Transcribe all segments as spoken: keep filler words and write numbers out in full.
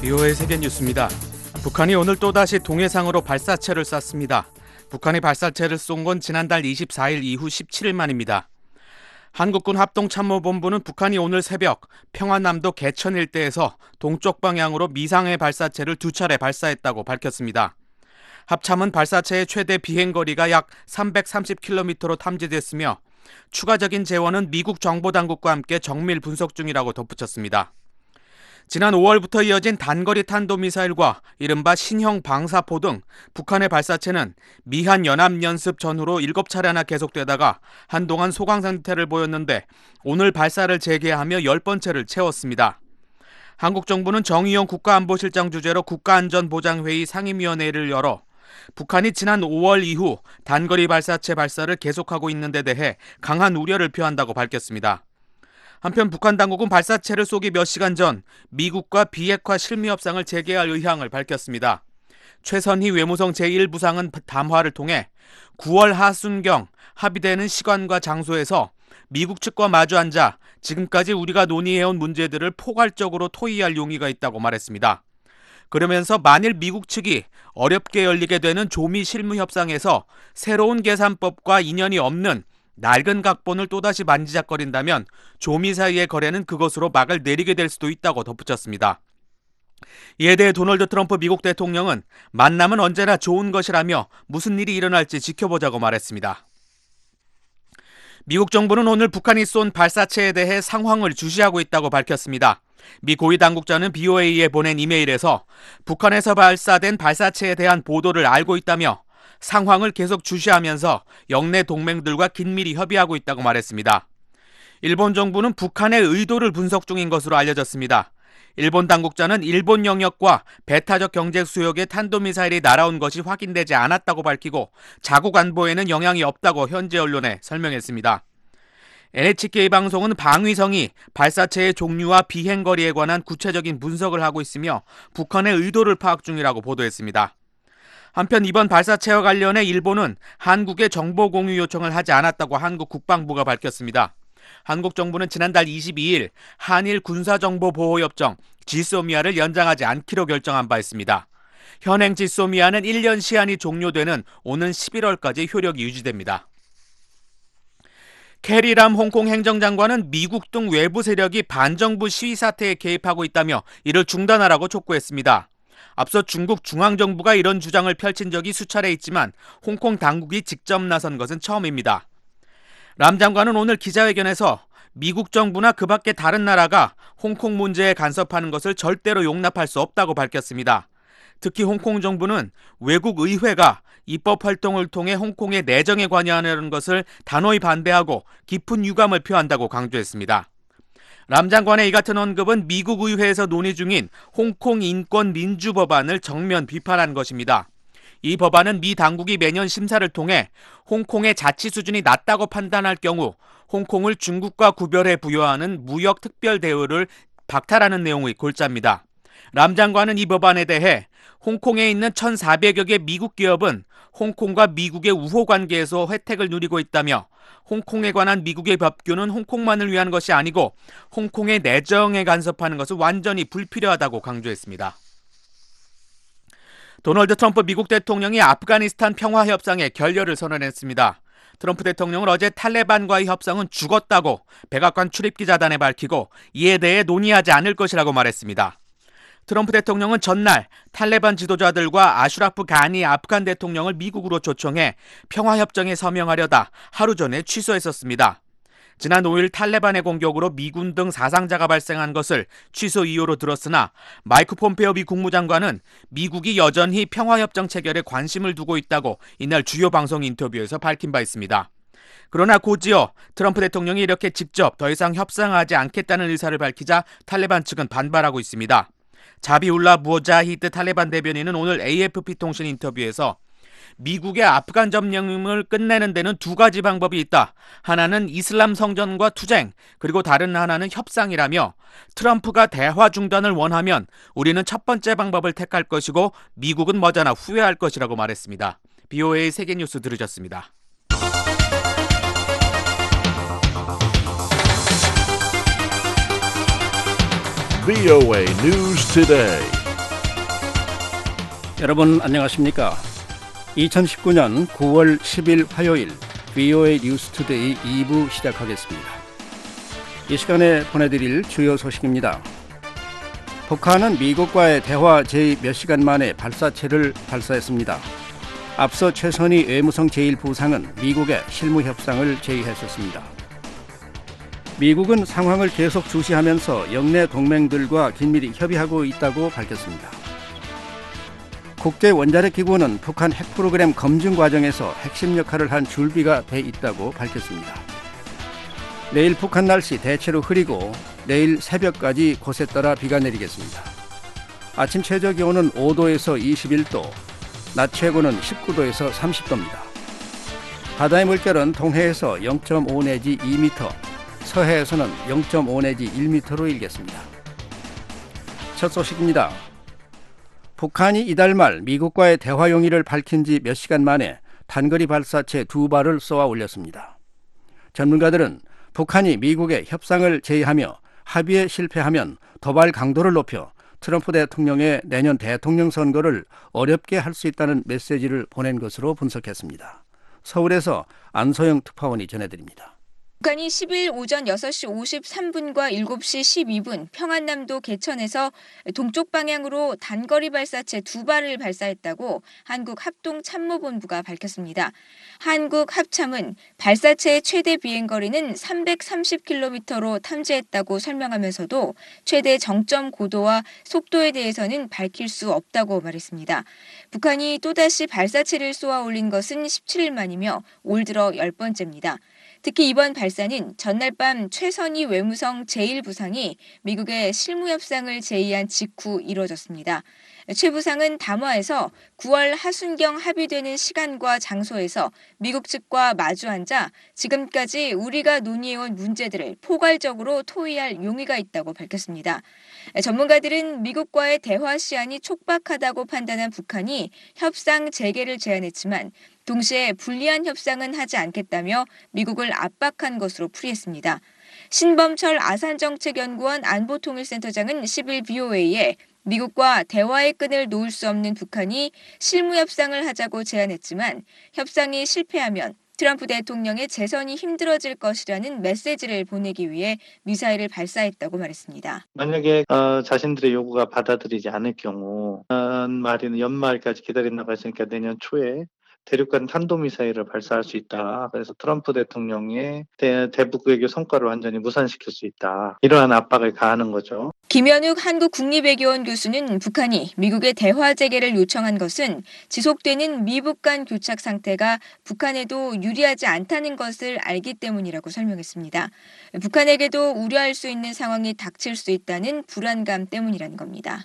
비오에이 세계뉴스입니다. 북한이 오늘 또다시 동해상으로 발사체를 쐈습니다. 북한이 발사체를 쏜 건 지난달 이십사일 이후 십칠일 만입니다. 한국군 합동참모본부는 북한이 오늘 새벽 평안남도 개천 일대에서 동쪽 방향으로 미상의 발사체를 두 차례 발사했다고 밝혔습니다. 합참은 발사체의 최대 비행거리가 약 삼백삼십 킬로미터로 탐지됐으며 추가적인 재원은 미국 정보당국과 함께 정밀 분석 중이라고 덧붙였습니다. 지난 오월부터 이어진 단거리 탄도미사일과 이른바 신형 방사포 등 북한의 발사체는 미한 연합연습 전후로 일곱 차례나 계속되다가 한동안 소강 상태를 보였는데 오늘 발사를 재개하며 열 번째를 채웠습니다. 한국 정부는 정의용 국가안보실장 주재로 국가안전보장회의 상임위원회를 열어 북한이 지난 오월 이후 단거리 발사체 발사를 계속하고 있는 데 대해 강한 우려를 표한다고 밝혔습니다. 한편 북한 당국은 발사체를 쏘기 몇 시간 전 미국과 비핵화 실무 협상을 재개할 의향을 밝혔습니다. 최선희 외무성 제일 부상은 담화를 통해 구월 하순경 합의되는 시간과 장소에서 미국 측과 마주 앉아 지금까지 우리가 논의해온 문제들을 포괄적으로 토의할 용의가 있다고 말했습니다. 그러면서 만일 미국 측이 어렵게 열리게 되는 조미 실무 협상에서 새로운 계산법과 인연이 없는 낡은 각본을 또다시 만지작거린다면 조미 사이의 거래는 그것으로 막을 내리게 될 수도 있다고 덧붙였습니다. 이에 대해 도널드 트럼프 미국 대통령은 만남은 언제나 좋은 것이라며 무슨 일이 일어날지 지켜보자고 말했습니다. 미국 정부는 오늘 북한이 쏜 발사체에 대해 상황을 주시하고 있다고 밝혔습니다. 미 고위 당국자는 비오에이에 보낸 이메일에서 북한에서 발사된 발사체에 대한 보도를 알고 있다며 상황을 계속 주시하면서 영내 동맹들과 긴밀히 협의하고 있다고 말했습니다. 일본 정부는 북한의 의도를 분석 중인 것으로 알려졌습니다. 일본 당국자는 일본 영역과 배타적 경제 수역의 탄도미사일이 날아온 것이 확인되지 않았다고 밝히고 자국 안보에는 영향이 없다고 현지 언론에 설명했습니다. 엔에이치케이 방송은 방위성이 발사체의 종류와 비행거리에 관한 구체적인 분석을 하고 있으며 북한의 의도를 파악 중이라고 보도했습니다. 한편 이번 발사체와 관련해 일본은 한국에 정보 공유 요청을 하지 않았다고 한국 국방부가 밝혔습니다. 한국 정부는 지난달 이십이일 한일 군사정보보호협정 지소미아를 연장하지 않기로 결정한 바 있습니다. 현행 지소미아는 일 년 시한이 종료되는 오는 십일월까지 효력이 유지됩니다. 캐리람 홍콩 행정장관은 미국 등 외부 세력이 반정부 시위 사태에 개입하고 있다며 이를 중단하라고 촉구했습니다. 앞서 중국 중앙정부가 이런 주장을 펼친 적이 수차례 있지만 홍콩 당국이 직접 나선 것은 처음입니다. 람 장관은 오늘 기자회견에서 미국 정부나 그 밖의 다른 나라가 홍콩 문제에 간섭하는 것을 절대로 용납할 수 없다고 밝혔습니다. 특히 홍콩 정부는 외국 의회가 입법 활동을 통해 홍콩의 내정에 관여하는 것을 단호히 반대하고 깊은 유감을 표한다고 강조했습니다. 람 장관의 이 같은 언급은 미국 의회에서 논의 중인 홍콩 인권 민주 법안을 정면 비판한 것입니다. 이 법안은 미 당국이 매년 심사를 통해 홍콩의 자치 수준이 낮다고 판단할 경우 홍콩을 중국과 구별해 부여하는 무역 특별 대우를 박탈하는 내용의 골자입니다. 람 장관은 이 법안에 대해 홍콩에 있는 천사백여 개 미국 기업은 홍콩과 미국의 우호 관계에서 혜택을 누리고 있다며 홍콩에 관한 미국의 법규는 홍콩만을 위한 것이 아니고 홍콩의 내정에 간섭하는 것은 완전히 불필요하다고 강조했습니다. 도널드 트럼프 미국 대통령이 아프가니스탄 평화협상에 결렬을 선언했습니다. 트럼프 대통령은 어제 탈레반과의 협상은 죽었다고 백악관 출입기자단에 밝히고 이에 대해 논의하지 않을 것이라고 말했습니다. 트럼프 대통령은 전날 탈레반 지도자들과 아슈라프 가니 아프간 대통령을 미국으로 초청해 평화협정에 서명하려다 하루 전에 취소했었습니다. 지난 오일 탈레반의 공격으로 미군 등 사상자가 발생한 것을 취소 이유로 들었으나 마이크 폼페오 미 국무장관은 미국이 여전히 평화협정 체결에 관심을 두고 있다고 이날 주요 방송 인터뷰에서 밝힌 바 있습니다. 그러나 곧이어 트럼프 대통령이 이렇게 직접 더 이상 협상하지 않겠다는 의사를 밝히자 탈레반 측은 반발하고 있습니다. 자비울라 무자히드 탈레반 대변인은 오늘 에이에프피 통신 인터뷰에서 미국의 아프간 점령을 끝내는 데는 두 가지 방법이 있다. 하나는 이슬람 성전과 투쟁, 그리고 다른 하나는 협상이라며 트럼프가 대화 중단을 원하면 우리는 첫 번째 방법을 택할 것이고 미국은 머지않아 후회할 것이라고 말했습니다. 비오에이 세계뉴스 들으셨습니다. 비오에이 News Today. 여러분 안녕하십니까? 이천십구 년 구월 십일 화요일 브이오에이 뉴스투데이 이 부 시작하겠습니다. 이 시간에 보내드릴 주요 소식입니다. 북한은 미국과의 대화 제의 몇 시간 만에 발사체를 발사했습니다. 앞서 최선희 외무성 제일 부상은 미국의 실무 협상을 제의했었습니다. 미국은 상황을 계속 주시하면서 영내 동맹들과 긴밀히 협의하고 있다고 밝혔습니다. 국제원자력기구는 북한 핵 프로그램 검증 과정에서 핵심 역할을 한 줄비가 돼 있다고 밝혔습니다. 내일 북한 날씨 대체로 흐리고 내일 새벽까지 곳에 따라 비가 내리겠습니다. 아침 최저 기온은 오 도에서 이십일 도, 낮 최고는 십구 도에서 삼십 도입니다. 바다의 물결은 동해에서 영 점 오 내지 이 미터, 서해에서는 영 점 오 내지 일 미터로 일겠습니다. 첫 소식입니다. 북한이 이달 말 미국과의 대화 용의를 밝힌 지 몇 시간 만에 단거리 발사체 두 발을 쏘아 올렸습니다. 전문가들은 북한이 미국의 협상을 제의하며 합의에 실패하면 도발 강도를 높여 트럼프 대통령의 내년 대통령 선거를 어렵게 할 수 있다는 메시지를 보낸 것으로 분석했습니다. 서울에서 안소영 특파원이 전해드립니다. 북한이 십일 오전 여섯 시 오십삼 분과 일곱 시 십이 분 평안남도 개천에서 동쪽 방향으로 단거리 발사체 두 발을 발사했다고 한국합동참모본부가 밝혔습니다. 한국합참은 발사체의 최대 비행거리는 삼백삼십 킬로미터로 탐지했다고 설명하면서도 최대 정점 고도와 속도에 대해서는 밝힐 수 없다고 말했습니다. 북한이 또다시 발사체를 쏘아 올린 것은 십칠 일 만이며 올 들어 열 번째입니다. 특히 이번 발사는 전날 밤 최선희 외무성 제일 부상이 미국의 실무 협상을 제의한 직후 이뤄졌습니다. 최 부상은 담화에서 구월 하순경 합의되는 시간과 장소에서 미국 측과 마주 앉아 지금까지 우리가 논의해온 문제들을 포괄적으로 토의할 용의가 있다고 밝혔습니다. 전문가들은 미국과의 대화 시한이 촉박하다고 판단한 북한이 협상 재개를 제안했지만 동시에 불리한 협상은 하지 않겠다며 미국을 압박한 것으로 풀이했습니다. 신범철 아산정책연구원 안보통일센터장은 십 일 브이오에이에 미국과 대화의 끈을 놓을 수 없는 북한이 실무 협상을 하자고 제안했지만 협상이 실패하면 트럼프 대통령의 재선이 힘들어질 것이라는 메시지를 보내기 위해 미사일을 발사했다고 말했습니다. 만약에 어, 자신들의 요구가 받아들이지 않을 경우 어, 말이는 연말까지 기다린다고 했으니까 내년 초에 대륙간 탄도미사일을 발사할 수 있다. 그래서 트럼프 대통령의 대, 대북 외교 성과를 완전히 무산시킬 수 있다. 이러한 압박을 가하는 거죠. 김현욱 한국국립외교원 교수는 북한이 미국의 대화 재개를 요청한 것은 지속되는 미북 간 교착 상태가 북한에도 유리하지 않다는 것을 알기 때문이라고 설명했습니다. 북한에게도 우려할 수 있는 상황이 닥칠 수 있다는 불안감 때문이라는 겁니다.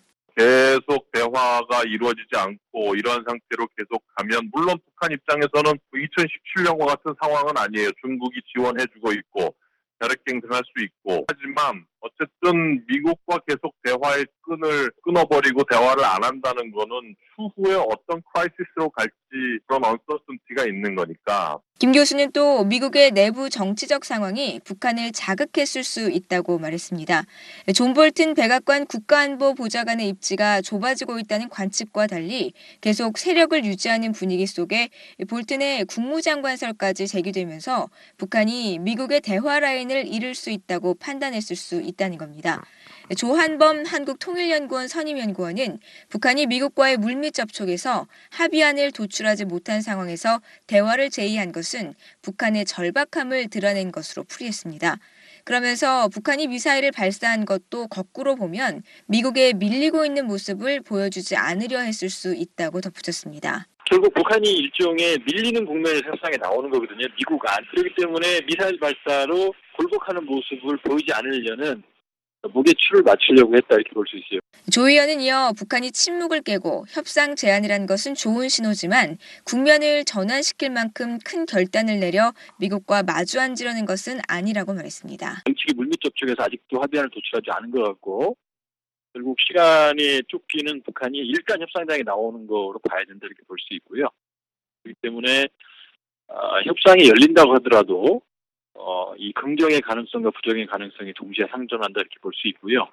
계속 대화가 이루어지지 않고 이러한 상태로 계속 가면 물론 북한 입장에서는 이천십칠 년과 같은 상황은 아니에요. 중국이 지원해주고 있고 혈액갱 등할 수 있고 하지만 어쨌든 미국과 계속 대화의 끈을 끊어버리고 대화를 안 한다는 거는 추후에 어떤 크라이시스로 갈지 그런 언서턴티가 있는 거니까. 김 교수는 또 미국의 내부 정치적 상황이 북한을 자극했을 수 있다고 말했습니다. 존 볼튼 백악관 국가안보 보좌관의 입지가 좁아지고 있다는 관측과 달리 계속 세력을 유지하는 분위기 속에 볼튼의 국무장관설까지 제기되면서 북한이 미국의 대화 라인을 잃을 수 있다고 판단했을 수 있다는 겁니다. 조한범 한국통일연구원 선임연구원은 북한이 미국과의 물밑 접촉에서 합의안을 도출하지 못한 상황에서 대화를 제의한 것은 북한의 절박함을 드러낸 것으로 풀이했습니다. 그러면서 북한이 미사일을 발사한 것도 거꾸로 보면 미국에 밀리고 있는 모습을 보여주지 않으려 했을 수 있다고 덧붙였습니다. 결국 북한이 일종의 밀리는 국면에서 협상에 나오는 거거든요. 미국 안. 그렇기 때문에 미사일 발사로 굴복하는 모습을 보이지 않으려는 무게추를 맞추려고 했다 이렇게 볼 수 있어요. 조 의원은 이어 북한이 침묵을 깨고 협상 제안이라는 것은 좋은 신호지만 국면을 전환시킬 만큼 큰 결단을 내려 미국과 마주 앉으려는 것은 아니라고 말했습니다. 정치기 물밑 접촉에서 아직도 합의안을 도출하지 않은 것 같고 결국 시간이 쫓기는 북한이 일단 협상장에 나오는 거로 봐야 된다 이렇게 볼 수 있고요. 그렇기 때문에 어, 협상이 열린다고 하더라도 어, 이 긍정의 가능성과 부정의 가능성이 동시에 상존한다 이렇게 볼 수 있고요.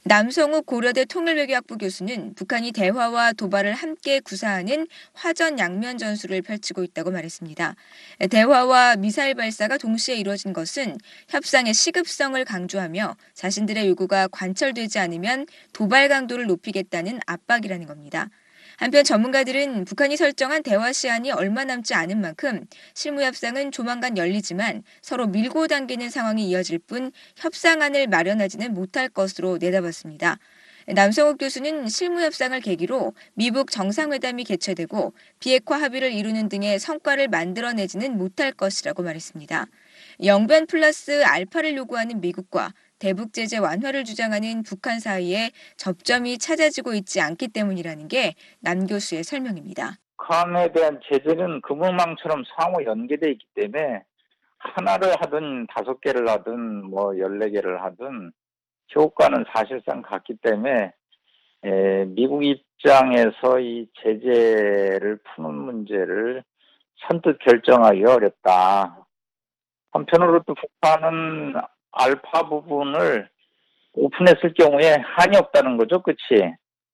남성욱 고려대 통일외교학부 교수는 북한이 대화와 도발을 함께 구사하는 화전 양면 전술을 펼치고 있다고 말했습니다. 대화와 미사일 발사가 동시에 이루어진 것은 협상의 시급성을 강조하며 자신들의 요구가 관철되지 않으면 도발 강도를 높이겠다는 압박이라는 겁니다. 한편 전문가들은 북한이 설정한 대화 시한이 얼마 남지 않은 만큼 실무 협상은 조만간 열리지만 서로 밀고 당기는 상황이 이어질 뿐 협상안을 마련하지는 못할 것으로 내다봤습니다. 남성욱 교수는 실무 협상을 계기로 미북 정상회담이 개최되고 비핵화 합의를 이루는 등의 성과를 만들어내지는 못할 것이라고 말했습니다. 영변 플러스 알파를 요구하는 미국과 대북 제재 완화를 주장하는 북한 사이에 접점이 찾아지고 있지 않기 때문이라는 게 남 교수의 설명입니다. 북한에 대한 제재는 금은망처럼 상호 연계되어 있기 때문에 하나를 하든 다섯 개를 하든 뭐 열네 개를 하든 효과는 사실상 같기 때문에 에, 미국 입장에서 이 제재를 푸는 문제를 선뜻 결정하기 어렵다. 한편으로 또 북한은 알파 부분을 오픈했을 경우에 한이 없다는 거죠. 그치?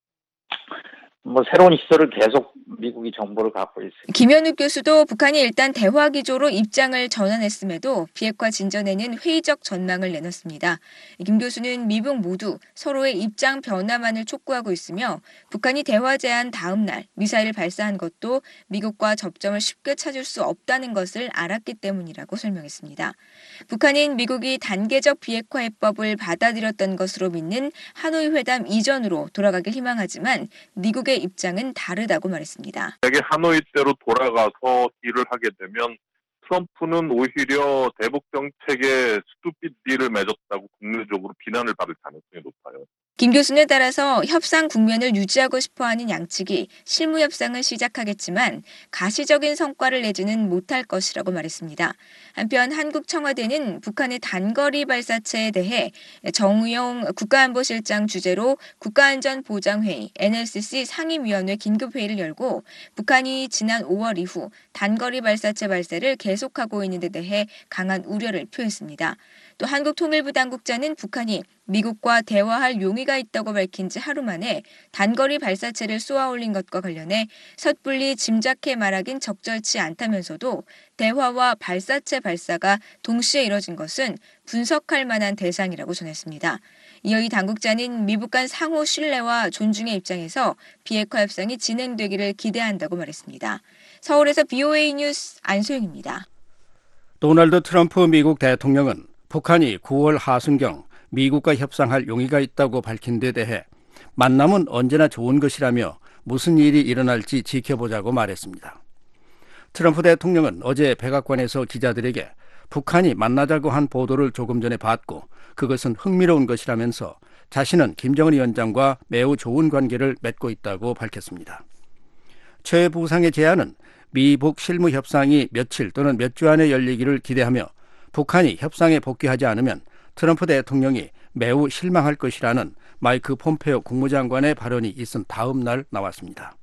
뭐 새로운 시설을 계속 미국이 정보를 갖고 있습니다. 김현욱 교수도 북한이 일단 대화 기조로 입장을 전환했음에도 비핵화 진전에는 회의적 전망을 내놨습니다. 김 교수는 미북 모두 서로의 입장 변화만을 촉구하고 있으며 북한이 대화 제안 다음 날 미사일을 발사한 것도 미국과 접점을 쉽게 찾을 수 없다는 것을 알았기 때문이라고 설명했습니다. 북한은 미국이 단계적 비핵화 해법을 받아들였던 것으로 믿는 하노이 회담 이전으로 돌아가길 희망하지만 미국의 입장은 다르다고 말했습니다. 만약에 하노이 때로 돌아가서 딜을 하게 되면 트럼프는 오히려 대북 정책에 스투핏 딜을 맺었다고 국내적으로 비난을 받을 가능성이 높아요. 김 교수에 따라서 협상 국면을 유지하고 싶어하는 양측이 실무 협상을 시작하겠지만 가시적인 성과를 내지는 못할 것이라고 말했습니다. 한편 한국 청와대는 북한의 단거리 발사체에 대해 정우영 국가안보실장 주재로 국가안전보장회의 엔엘씨씨 상임위원회 긴급회의를 열고 북한이 지난 오월 이후 단거리 발사체 발사를 계속하고 있는 데 대해 강한 우려를 표했습니다. 또 한국통일부 당국자는 북한이 미국과 대화할 용의가 있다고 밝힌 지 하루 만에 단거리 발사체를 쏘아올린 것과 관련해 섣불리 짐작해 말하긴 적절치 않다면서도 대화와 발사체 발사가 동시에 이뤄진 것은 분석할 만한 대상이라고 전했습니다. 이어 이 당국자는 미북 간 상호 신뢰와 존중의 입장에서 비핵화 협상이 진행되기를 기대한다고 말했습니다. 서울에서 비오에이 뉴스 안소영입니다. 도널드 트럼프 미국 대통령은 북한이 구월 하순경 미국과 협상할 용의가 있다고 밝힌 데 대해 만남은 언제나 좋은 것이라며 무슨 일이 일어날지 지켜보자고 말했습니다. 트럼프 대통령은 어제 백악관에서 기자들에게 북한이 만나자고 한 보도를 조금 전에 봤고 그것은 흥미로운 것이라면서 자신은 김정은 위원장과 매우 좋은 관계를 맺고 있다고 밝혔습니다. 최 부상의 제안은 미북 실무 협상이 며칠 또는 몇 주 안에 열리기를 기대하며 북한이 협상에 복귀하지 않으면 트럼프 대통령이 매우 실망할 것이라는 마이크 폼페오 국무장관의 발언이 있은 다음 날 나왔습니다.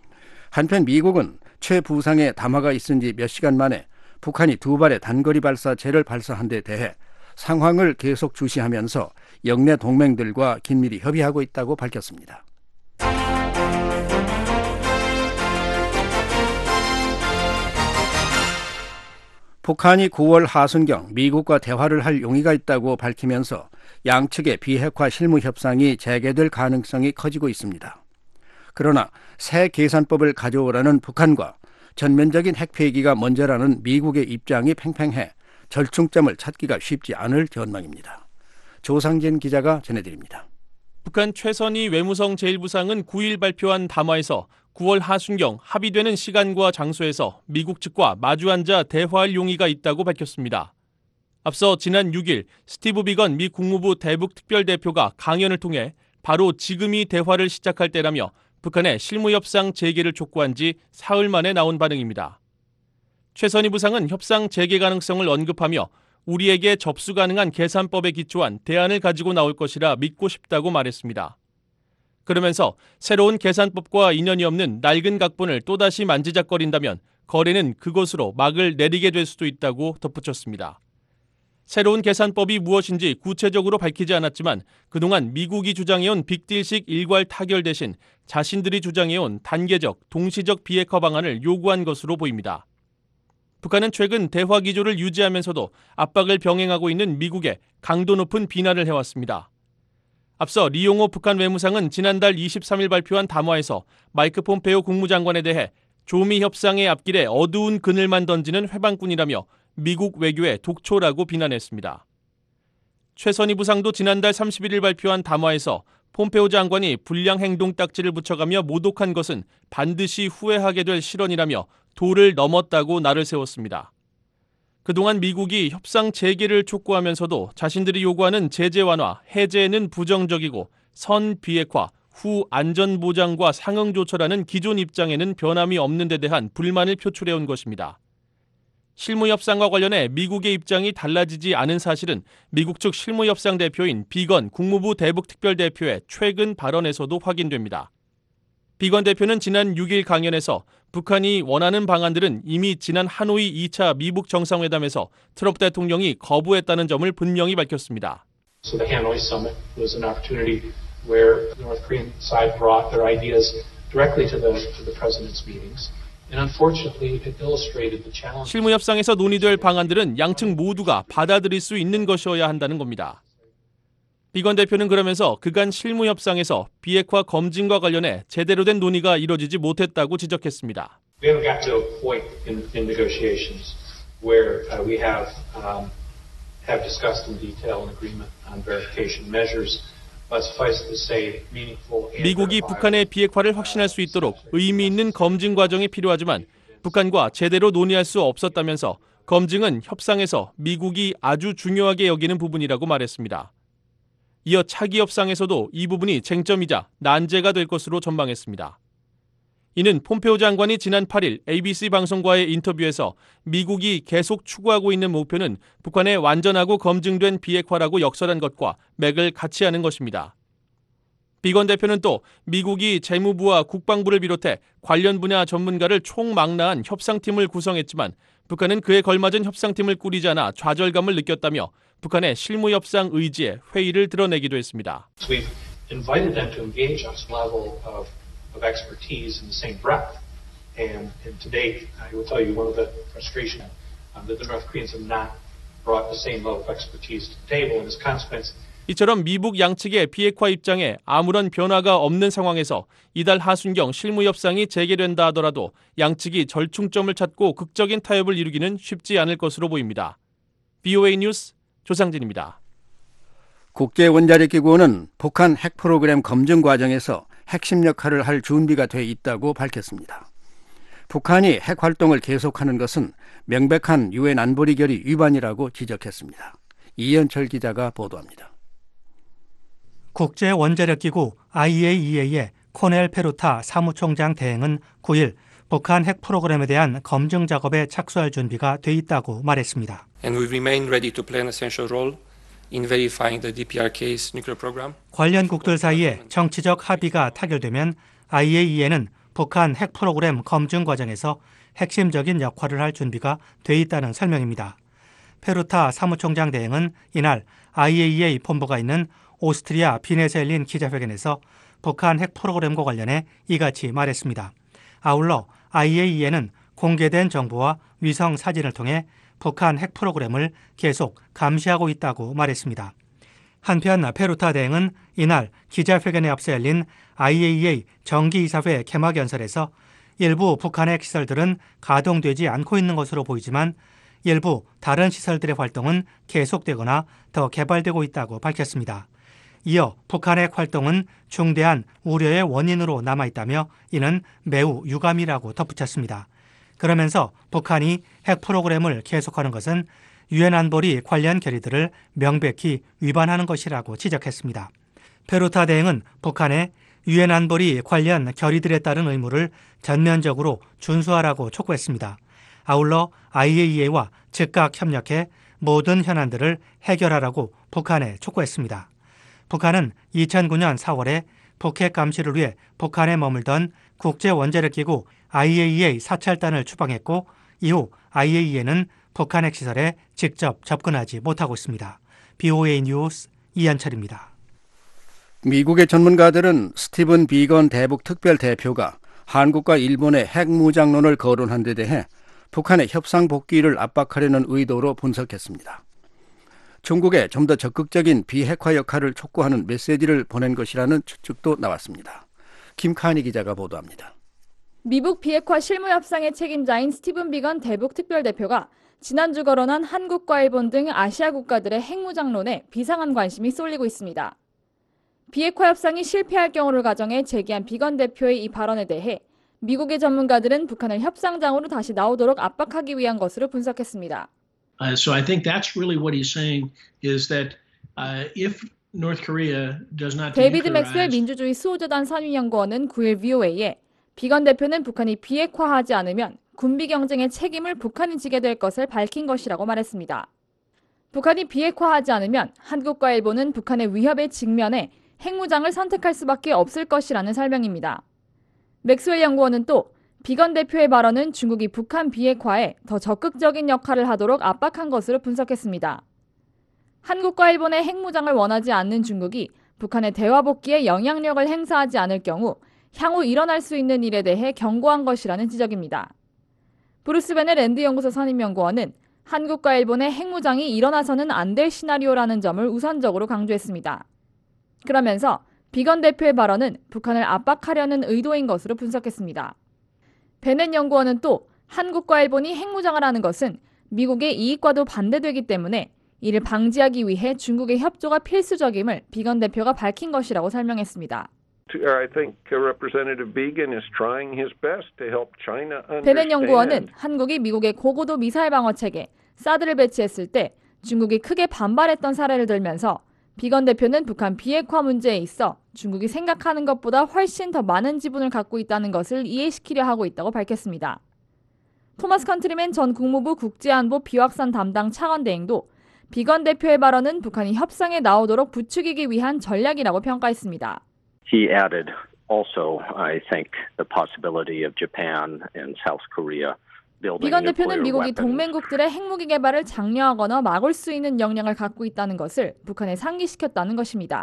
한편 미국은 최 부상의 담화가 있은 지 몇 시간 만에 북한이 두 발의 단거리 발사체를 발사한 데 대해 상황을 계속 주시하면서 영내 동맹들과 긴밀히 협의하고 있다고 밝혔습니다. 북한이 구월 하순경 미국과 대화를 할 용의가 있다고 밝히면서 양측의 비핵화 실무 협상이 재개될 가능성이 커지고 있습니다. 그러나 새 계산법을 가져오라는 북한과 전면적인 핵폐기가 먼저라는 미국의 입장이 팽팽해 절충점을 찾기가 쉽지 않을 전망입니다. 조상진 기자가 전해드립니다. 북한 최선희 외무성 제일 부상은 구 일 발표한 담화에서 구월 하순경 합의되는 시간과 장소에서 미국 측과 마주 앉아 대화할 용의가 있다고 밝혔습니다. 앞서 지난 육 일 스티브 비건 미 국무부 대북특별대표가 강연을 통해 바로 지금이 대화를 시작할 때라며 북한의 실무협상 재개를 촉구한 지 사흘 만에 나온 반응입니다. 최선희 부상은 협상 재개 가능성을 언급하며 우리에게 접수 가능한 계산법에 기초한 대안을 가지고 나올 것이라 믿고 싶다고 말했습니다. 그러면서 새로운 계산법과 인연이 없는 낡은 각본을 또다시 만지작거린다면 거래는 그것으로 막을 내리게 될 수도 있다고 덧붙였습니다. 새로운 계산법이 무엇인지 구체적으로 밝히지 않았지만 그동안 미국이 주장해온 빅딜식 일괄 타결 대신 자신들이 주장해온 단계적, 동시적 비핵화 방안을 요구한 것으로 보입니다. 북한은 최근 대화 기조를 유지하면서도 압박을 병행하고 있는 미국에 강도 높은 비난을 해왔습니다. 앞서 리용호 북한 외무상은 지난달 이십삼 일 발표한 담화에서 마이크 폼페오 국무장관에 대해 조미 협상의 앞길에 어두운 그늘만 던지는 회방꾼이라며 미국 외교의 독초라고 비난했습니다. 최선희 부상도 지난달 삼십일 일 발표한 담화에서 폼페오 장관이 불량 행동 딱지를 붙여가며 모독한 것은 반드시 후회하게 될 실언이라며 도를 넘었다고 날을 세웠습니다. 그동안 미국이 협상 재개를 촉구하면서도 자신들이 요구하는 제재 완화, 해제에는 부정적이고 선 비핵화, 후 안전보장과 상응조처라는 기존 입장에는 변함이 없는 데 대한 불만을 표출해온 것입니다. 실무협상과 관련해 미국의 입장이 달라지지 않은 사실은 미국 측 실무협상 대표인 비건 국무부 대북특별대표의 최근 발언에서도 확인됩니다. 비건 대표는 지난 육 일 강연에서 북한이 원하는 방안들은 이미 지난 하노이 이 차 미북 정상회담에서 트럼프 대통령이 거부했다는 점을 분명히 밝혔습니다. So the Hanoi summit was an opportunity where the North Korean side brought their ideas directly to the to the president's meetings. And unfortunately, it illustrated the challenge. 실무협상에서 논의될 방안들은 양측 모두가 받아들일 수 있는 것이어야 한다는 겁니다. 비건 대표는 그러면서 그간 실무협상에서 비핵화 검증과 관련해 제대로 된 논의가 이뤄지지 못했다고 지적했습니다. We haven't got to a point in, in negotiations where uh, we have um, have discussed in detail an agreement on verification measures. But suffice to say, meaningful and 미국이 북한의 비핵화를 확신할 수 있도록 의미 있는 검증 과정이 필요하지만 북한과 제대로 논의할 수 없었다면서 검증은 협상에서 미국이 아주 중요하게 여기는 부분이라고 말했습니다. 이어 차기 협상에서도 이 부분이 쟁점이자 난제가 될 것으로 전망했습니다. 이는 폼페오 장관이 지난 팔 일 에이비씨 방송과의 인터뷰에서 미국이 계속 추구하고 있는 목표는 북한의 완전하고 검증된 비핵화라고 역설한 것과 맥을 같이 하는 것입니다. 비건 대표는 또 미국이 재무부와 국방부를 비롯해 관련 분야 전문가를 총망라한 협상팀을 구성했지만 북한은 그에 걸맞은 협상팀을 꾸리지 않아 좌절감을 느꼈다며 북한의 실무협상 의지에 회의를 드러내기도 했습니다. we've invited them to engage on some level of of expertise in the same breath. And, and to date, I will tell you one of the frustration um, that the North Koreans have not brought the same level of expertise to the table, and as a consequence. 이처럼 미북 양측의 비핵화 입장에 아무런 변화가 없는 상황에서 이달 하순경 실무협상이 재개된다 하더라도 양측이 절충점을 찾고 극적인 타협을 이루기는 쉽지 않을 것으로 보입니다. 브이오에이 뉴스 조상진입니다. 국제원자력기구는 북한 핵 프로그램 검증 과정에서 핵심 역할을 할 준비가 돼 있다고 밝혔습니다. 북한이 핵 활동을 계속하는 것은 명백한 유엔 안보리 결의 위반이라고 지적했습니다. 이현철 기자가 보도합니다. 국제원자력기구 아이에이이에이의 코넬 페루타 사무총장 대행은 구 일 북한 핵 프로그램에 대한 검증 작업에 착수할 준비가 돼 있다고 말했습니다. And we remain ready to play an essential role in verifying the 디피아르케이's nuclear program. 관련국들 사이에 정치적 합의가 타결되면 아이에이이에이는 북한 핵 프로그램 검증 과정에서 핵심적인 역할을 할 준비가 돼 있다는 설명입니다. 페루타 사무총장 대행은 이날 아이에이이에이 본부가 있는 오스트리아 비네에서 열린 기자회견에서 북한 핵 프로그램과 관련해 이같이 말했습니다. 아울러 아이에이이에이는 공개된 정보와 위성 사진을 통해 북한 핵 프로그램을 계속 감시하고 있다고 말했습니다. 한편 페루타 대행은 이날 기자회견에 앞서 열린 아이에이이에이 정기이사회 개막연설에서 일부 북한 핵 시설들은 가동되지 않고 있는 것으로 보이지만 일부 다른 시설들의 활동은 계속되거나 더 개발되고 있다고 밝혔습니다. 이어 북한 핵 활동은 중대한 우려의 원인으로 남아있다며 이는 매우 유감이라고 덧붙였습니다. 그러면서 북한이 핵 프로그램을 계속하는 것은 유엔 안보리 관련 결의들을 명백히 위반하는 것이라고 지적했습니다. 페루타 대행은 북한의 유엔 안보리 관련 결의들에 따른 의무를 전면적으로 준수하라고 촉구했습니다. 아울러 아이에이이에이와 즉각 협력해 모든 현안들을 해결하라고 북한에 촉구했습니다. 북한은 이천구 년 사월에 북핵 감시를 위해 북한에 머물던 국제원자력기구 아이에이이에이 사찰단을 추방했고 이후 아이에이이에이는 북한 핵시설에 직접 접근하지 못하고 있습니다. 비오에이 뉴스 이현철입니다. 미국의 전문가들은 스티븐 비건 대북 특별 대표가 한국과 일본의 핵무장론을 거론한 데 대해 북한의 협상 복귀를 압박하려는 의도로 분석했습니다. 중국에 좀 더 적극적인 비핵화 역할을 촉구하는 메시지를 보낸 것이라는 추측도 나왔습니다. 김카니 기자가 보도합니다. 미국 비핵화 실무협상의 책임자인 스티븐 비건 대북 특별대표가 지난주 거론한 한국과 일본 등 아시아 국가들의 핵무장론에 비상한 관심이 쏠리고 있습니다. 비핵화 협상이 실패할 경우를 가정해 제기한 비건 대표의 이 발언에 대해 미국의 전문가들은 북한을 협상장으로 다시 나오도록 압박하기 위한 것으로 분석했습니다. Uh, so I think that's really what he's saying is that uh, if North Korea does not 데이비드 맥스웰 민주주의 수호재단 선임연구원은 구일 브이오에이에 비건 대표는 북한이 비핵화하지 않으면 군비 경쟁의 책임을 북한이 지게 될 것을 밝힌 것이라고 말했습니다. 북한이 비핵화하지 않으면 한국과 일본은 북한의 위협에 직면해 핵무장을 선택할 수밖에 없을 것이라는 설명입니다. 맥스웰 연구원은 또 비건 대표의 발언은 중국이 북한 비핵화에 더 적극적인 역할을 하도록 압박한 것으로 분석했습니다. 한국과 일본의 핵무장을 원하지 않는 중국이 북한의 대화 복귀에 영향력을 행사하지 않을 경우 향후 일어날 수 있는 일에 대해 경고한 것이라는 지적입니다. 브루스 벤의 랜드 연구소 선임연구원은 한국과 일본의 핵무장이 일어나서는 안 될 시나리오라는 점을 우선적으로 강조했습니다. 그러면서 비건 대표의 발언은 북한을 압박하려는 의도인 것으로 분석했습니다. 베넷 연구원은 또 한국과 일본이 핵무장을 하는 것은 미국의 이익과도 반대되기 때문에 이를 방지하기 위해 중국의 협조가 필수적임을 비건 대표가 밝힌 것이라고 설명했습니다. 베넷 연구원은 한국이 미국의 고고도 미사일 방어 체계 사드를 배치했을 때 중국이 크게 반발했던 사례를 들면서 비건 대표는 북한 비핵화 문제에 있어 중국이 생각하는 것보다 훨씬 더 많은 지분을 갖고 있다는 것을 이해시키려 하고 있다고 밝혔습니다. 토마스 컨트리맨 전 국무부 국제안보 비확산 담당 차관대행도 비건 대표의 발언은 북한이 협상에 나오도록 부추기기 위한 전략이라고 평가했습니다. He added also, I think, the possibility of Japan and South Korea. 비건 대표는 미국이 동맹국들의 핵무기 개발을 장려하거나 막을 수 있는 역량을 갖고 있다는 것을 북한에 상기시켰다는 것입니다.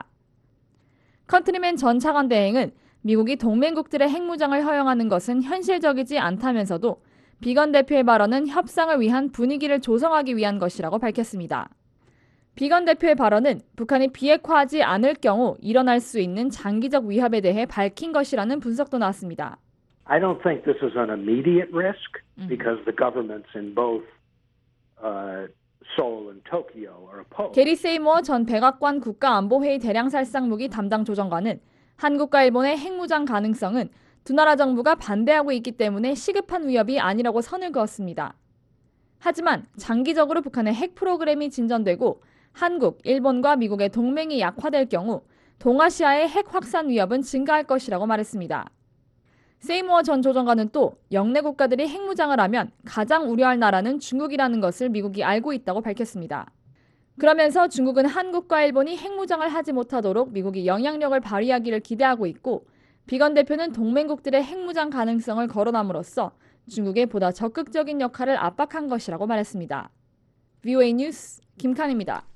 컨트리맨 전 차관 대행은 미국이 동맹국들의 핵무장을 허용하는 것은 현실적이지 않다면서도 비건 대표의 발언은 협상을 위한 분위기를 조성하기 위한 것이라고 밝혔습니다. 비건 대표의 발언은 북한이 비핵화하지 않을 경우 일어날 수 있는 장기적 위협에 대해 밝힌 것이라는 분석도 나왔습니다. I don't think this is an immediate risk because the governments in both uh, Seoul and Tokyo are opposed. 게리 세이모어 전 백악관 국가안보회의 대량살상무기 담당 조정관은 한국과 일본의 핵무장 가능성은 두 나라 정부가 반대하고 있기 때문에 시급한 위협이 아니라고 선을 그었습니다. 하지만 장기적으로 북한의 핵 프로그램이 진전되고 한국, 일본과 미국의 동맹이 약화될 경우 동아시아의 핵 확산 위협은 증가할 것이라고 말했습니다. 세이모어 전 조정관은 또 영내 국가들이 핵무장을 하면 가장 우려할 나라는 중국이라는 것을 미국이 알고 있다고 밝혔습니다. 그러면서 중국은 한국과 일본이 핵무장을 하지 못하도록 미국이 영향력을 발휘하기를 기대하고 있고 비건 대표는 동맹국들의 핵무장 가능성을 거론함으로써 중국에 보다 적극적인 역할을 압박한 것이라고 말했습니다. 브이오에이 뉴스 김칸입니다.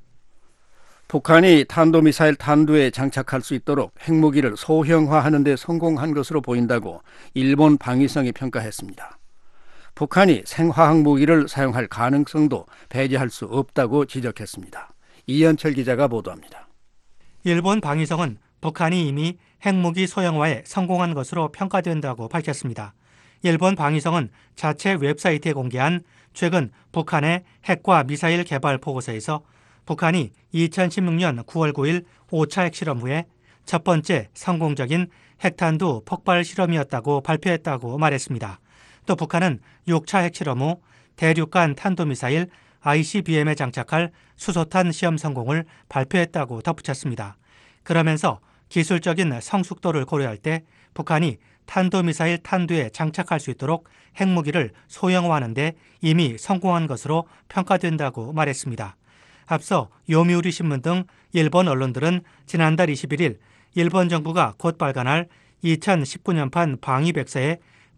북한이 탄도미사일 탄두에 장착할 수 있도록 핵무기를 소형화하는 데 성공한 것으로 보인다고 일본 방위성이 평가했습니다. 북한이 생화학 무기를 사용할 가능성도 배제할 수 없다고 지적했습니다. 이현철 기자가 보도합니다. 일본 방위성은 북한이 이미 핵무기 소형화에 성공한 것으로 평가된다고 밝혔습니다. 일본 방위성은 자체 웹사이트에 공개한 최근 북한의 핵과 미사일 개발 보고서에서 북한이 이천십육 년 구월 구일 오 차 핵실험 후에 첫 번째 성공적인 핵탄두 폭발 실험이었다고 발표했다고 말했습니다. 또 북한은 육 차 핵실험 후 대륙간 탄도미사일 아이씨비엠에 장착할 수소탄 시험 성공을 발표했다고 덧붙였습니다. 그러면서 기술적인 성숙도를 고려할 때 북한이 탄도미사일 탄두에 장착할 수 있도록 핵무기를 소형화하는 데 이미 성공한 것으로 평가된다고 말했습니다. 앞서 요미우리 신문 등 일본 언론들은 지난달 이십일일 일본 정부가 곧 발간할 이천십구 년판 방위백서에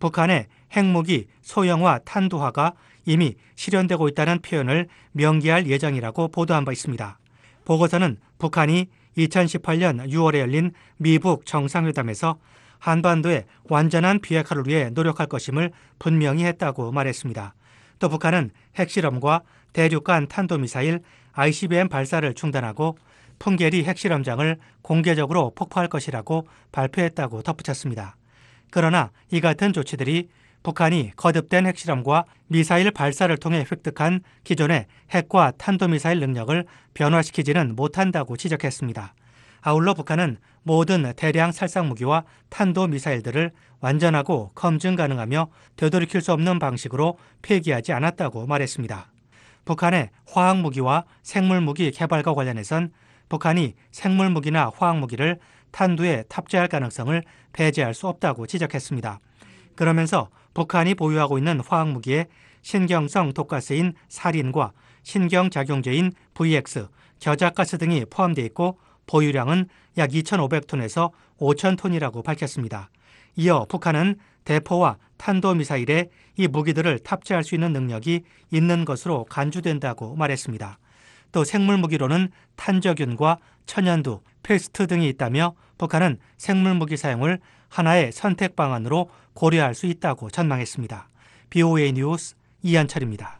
북한의 핵무기 소형화 탄두화가 이미 실현되고 있다는 표현을 명기할 예정이라고 보도한 바 있습니다. 보고서는 북한이 이천십팔 년 유월에 열린 미북 정상회담에서 한반도의 완전한 비핵화를 위해 노력할 것임을 분명히 했다고 말했습니다. 또 북한은 핵실험과 대륙간 탄도미사일 아이씨비엠 발사를 중단하고 풍계리 핵실험장을 공개적으로 폭파할 것이라고 발표했다고 덧붙였습니다. 그러나 이 같은 조치들이 북한이 거듭된 핵실험과 미사일 발사를 통해 획득한 기존의 핵과 탄도미사일 능력을 변화시키지는 못한다고 지적했습니다. 아울러 북한은 모든 대량 살상무기와 탄도미사일들을 완전하고 검증 가능하며 되돌이킬 수 없는 방식으로 폐기하지 않았다고 말했습니다. 북한의 화학무기와 생물무기 개발과 관련해선 북한이 생물무기나 화학무기를 탄두에 탑재할 가능성을 배제할 수 없다고 지적했습니다. 그러면서 북한이 보유하고 있는 화학무기에 신경성 독가스인 사린과 신경작용제인 브이엑스, 겨자가스 등이 포함되어 있고 보유량은 약 이천오백 톤에서 오천 톤이라고 밝혔습니다. 이어 북한은 대포와 탄도미사일에 이 무기들을 탑재할 수 있는 능력이 있는 것으로 간주된다고 말했습니다. 또 생물무기로는 탄저균과 천연두, 페스트 등이 있다며 북한은 생물무기 사용을 하나의 선택 방안으로 고려할 수 있다고 전망했습니다. 비오에이 뉴스 이한철입니다.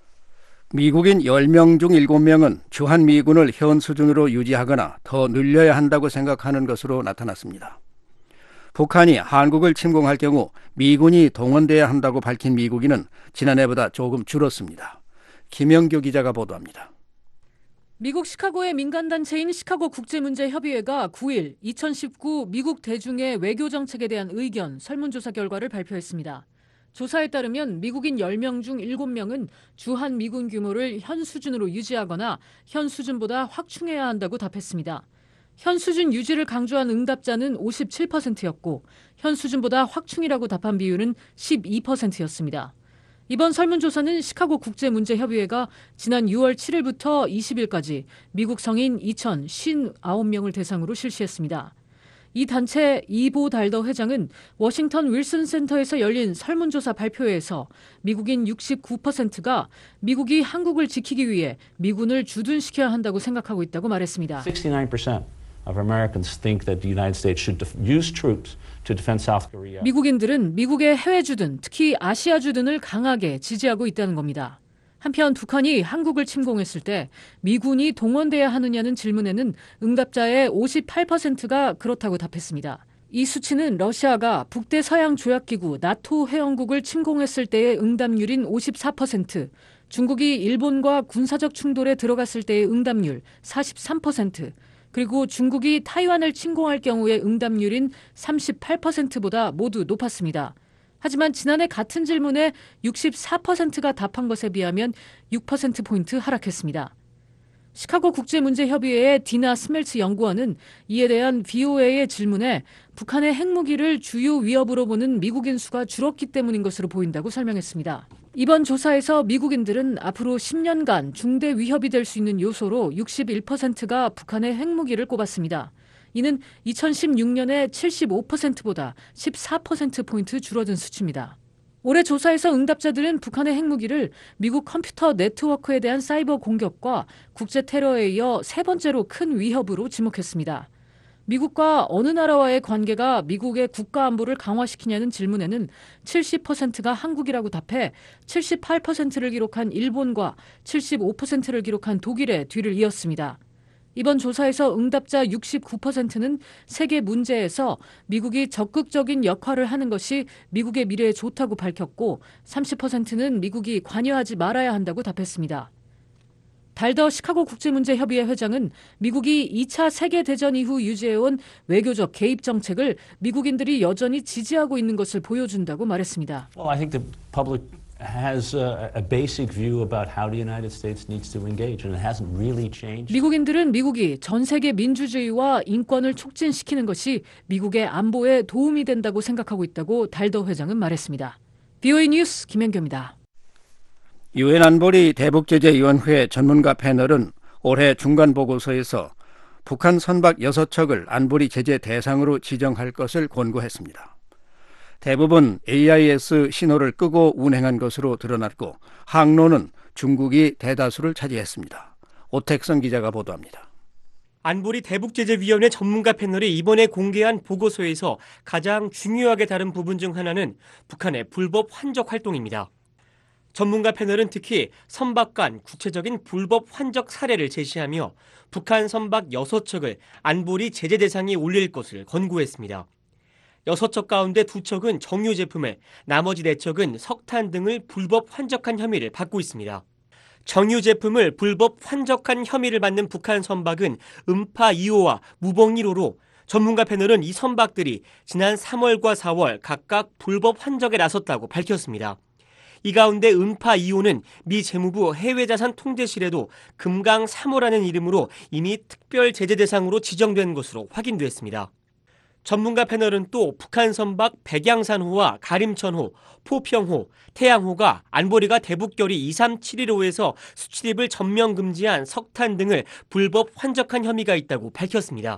미국인 열 명 중 일곱 명은 주한미군을 현 수준으로 유지하거나 더 늘려야 한다고 생각하는 것으로 나타났습니다. 북한이 한국을 침공할 경우 미군이 동원돼야 한다고 밝힌 미국인은 지난해보다 조금 줄었습니다. 김영규 기자가 보도합니다. 미국 시카고의 민간단체인 시카고 국제문제협의회가 구 일 이천십구 미국 대중의 외교정책에 대한 의견 설문조사 결과를 발표했습니다. 조사에 따르면 미국인 열 명 중 일곱 명은 주한 미군 규모를 현 수준으로 유지하거나 현 수준보다 확충해야 한다고 답했습니다. 현 수준 유지를 강조한 응답자는 오십칠 퍼센트였고 현 수준보다 확충이라고 답한 비율은 십이 퍼센트였습니다. 이번 설문조사는 시카고 국제문제협의회가 지난 유월 칠일부터 이십일까지 미국 성인 이천오십구 명을 대상으로 실시했습니다. 이 단체 이보 달더 회장은 워싱턴 윌슨 센터에서 열린 설문조사 발표회에서 미국인 육십구 퍼센트가 미국이 한국을 지키기 위해 미군을 주둔시켜야 한다고 생각하고 있다고 말했습니다. sixty-nine percent of Americans think that the United States should use troops to defend South Korea. 미국인들은 미국의 해외 주둔, 특히 아시아 주둔을 강하게 지지하고 있다는 겁니다. 한편 북한이 한국을 침공했을 때 미군이 동원돼야 하느냐는 질문에는 응답자의 오십팔 퍼센트가 그렇다고 답했습니다. 이 수치는 러시아가 북대서양조약기구 나토 회원국을 침공했을 때의 응답률인 오십사 퍼센트, 중국이 일본과 군사적 충돌에 들어갔을 때의 응답률 사십삼 퍼센트, 그리고 중국이 타이완을 침공할 경우의 응답률인 삼십팔 퍼센트보다 모두 높았습니다. 하지만 지난해 같은 질문에 육십사 퍼센트가 답한 것에 비하면 육 퍼센트포인트 하락했습니다. 시카고 국제문제협의회의 디나 스멜츠 연구원은 이에 대한 브이오에이의 질문에 북한의 핵무기를 주요 위협으로 보는 미국인 수가 줄었기 때문인 것으로 보인다고 설명했습니다. 이번 조사에서 미국인들은 앞으로 십 년간 중대 위협이 될 수 있는 요소로 육십일 퍼센트가 북한의 핵무기를 꼽았습니다. 이는 이천십육 년의 칠십오 퍼센트보다 십사 퍼센트포인트 줄어든 수치입니다. 올해 조사에서 응답자들은 북한의 핵무기를 미국 컴퓨터 네트워크에 대한 사이버 공격과 국제 테러에 이어 세 번째로 큰 위협으로 지목했습니다. 미국과 어느 나라와의 관계가 미국의 국가 안보를 강화시키냐는 질문에는 칠십 퍼센트가 한국이라고 답해 칠십팔 퍼센트를 기록한 일본과 칠십오 퍼센트를 기록한 독일의 뒤를 이었습니다. 이번 조사에서 응답자 육십구 퍼센트는 세계 문제에서 미국이 적극적인 역할을 하는 것이 미국의 미래에 좋다고 밝혔고 삼십 퍼센트는 미국이 관여하지 말아야 한다고 답했습니다. 달더 시카고 국제문제협의회 회장은 미국이 이 차 세계대전 이후 유지해온 외교적 개입 정책을 미국인들이 여전히 지지하고 있는 것을 보여준다고 말했습니다. Well, I think the public has a, a basic view about how the United States needs to engage, and it hasn't really changed. 미국인들은 미국이 전 세계 민주주의와 인권을 촉진시키는 것이 미국의 안보에 도움이 된다고 생각하고 있다고 달더 회장은 말했습니다. 비오에이 뉴스 김현규입니다. 유엔 안보리 대북제재위원회 전문가 패널은 올해 중간 보고서에서 북한 선박 여섯 척을 안보리 제재 대상으로 지정할 것을 권고했습니다. 대부분 에이아이에스 신호를 끄고 운행한 것으로 드러났고 항로는 중국이 대다수를 차지했습니다. 오택성 기자가 보도합니다. 안보리 대북제재위원회 전문가 패널이 이번에 공개한 보고서에서 가장 중요하게 다룬 부분 중 하나는 북한의 불법 환적 활동입니다. 전문가 패널은 특히 선박 간 구체적인 불법 환적 사례를 제시하며 북한 선박 여섯 척을 안보리 제재 대상에 올릴 것을 권고했습니다. 여섯 척 가운데 두 척은 정유 제품을, 나머지 네 척은 석탄 등을 불법 환적한 혐의를 받고 있습니다. 정유 제품을 불법 환적한 혐의를 받는 북한 선박은 음파 이 호와 무봉 일 호로 전문가 패널은 이 선박들이 지난 삼월과 사월 각각 불법 환적에 나섰다고 밝혔습니다. 이 가운데 음파 이 호는 미 재무부 해외자산 통제실에도 금강 삼 호라는 이름으로 이미 특별 제재 대상으로 지정된 것으로 확인됐습니다. 전문가 패널은 또 북한 선박 백양산호와 가림천호, 포평호, 태양호가 안보리가 대북결의 이삼칠일 호에서 수출입을 전면 금지한 석탄 등을 불법 환적한 혐의가 있다고 밝혔습니다.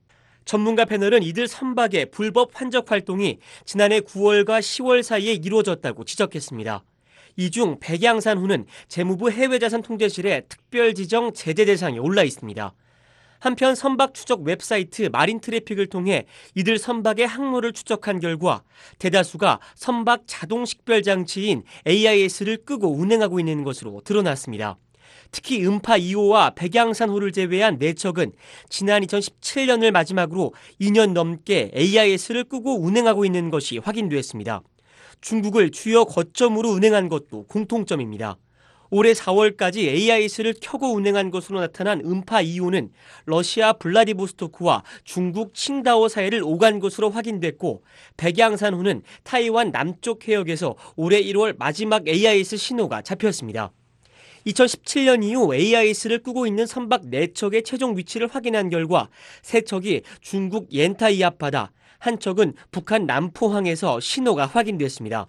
전문가 패널은 이들 선박의 불법 환적 활동이 지난해 구월과 시월 사이에 이루어졌다고 지적했습니다. 이 중 백양산호는 재무부 해외자산 통제실의 특별 지정 제재 대상에 올라 있습니다. 한편 선박 추적 웹사이트 마린 트래픽을 통해 이들 선박의 항로를 추적한 결과 대다수가 선박 자동 식별 장치인 에이아이에스를 끄고 운행하고 있는 것으로 드러났습니다. 특히 음파 이 호와 백양산호를 제외한 네 척은 지난 이천십칠 년을 마지막으로 이 년 넘게 에이아이에스를 끄고 운행하고 있는 것이 확인됐습니다. 중국을 주요 거점으로 운행한 것도 공통점입니다. 올해 사월까지 에이아이에스를 켜고 운행한 것으로 나타난 음파 이 호는 러시아 블라디보스토크와 중국 칭다오 사이를 오간 것으로 확인됐고 백양산호는 타이완 남쪽 해역에서 올해 일월 마지막 에이아이에스 신호가 잡혔습니다. 이천십칠 년 이후 에이아이에스를 끄고 있는 선박 네 척의 최종 위치를 확인한 결과 세 척이 중국 옌타이 앞바다, 한 척은 북한 남포항에서 신호가 확인됐습니다.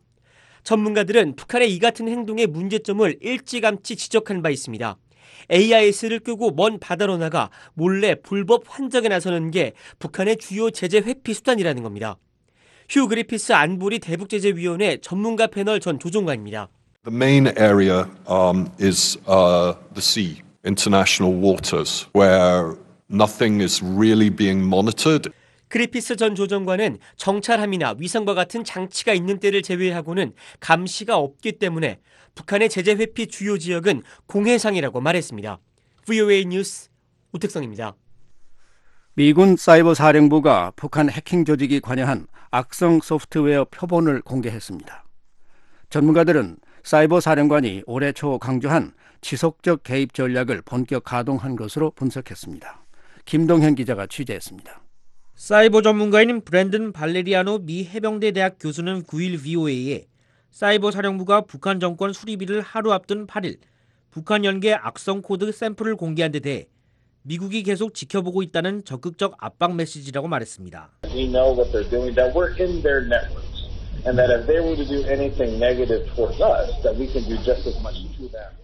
전문가들은 북한의 이 같은 행동의 문제점을 일찌감치 지적한 바 있습니다. 에이아이에스를 끄고 먼 바다로 나가 몰래 불법 환적에 나서는 게 북한의 주요 제재 회피 수단이라는 겁니다. 휴 그리피스 안보리 대북제재위원회 전문가 패널 전 조종관입니다. The main area um, is uh, the sea, international waters, where nothing is really being monitored. 그리피스 전 조정관은 정찰함이나 위성과 같은 장치가 있는 때를 제외하고는 감시가 없기 때문에 북한의 제재 회피 주요 지역은 공해상이라고 말했습니다. 브이오에이 뉴스 오택성입니다. 미군 사이버 사령부가 북한 해킹 조직이 관여한 악성 소프트웨어 표본을 공개했습니다. 전문가들은 사이버 사령관이 올해 초 강조한 지속적 개입 전략을 본격 가동한 것으로 분석했습니다. 김동현 기자가 취재했습니다. 사이버 전문가인 브랜든 발레리아노 미 해병대 대학 교수는 구일 브이오에이에 사이버 사령부가 북한 정권 수립일을 하루 앞둔 팔일 북한 연계 악성 코드 샘플을 공개한 데 대해 미국이 계속 지켜보고 있다는 적극적 압박 메시지라고 말했습니다. We know what they're doing, that we're in their networks, and that if they were to do anything negative towards us, that we can do just as much to them.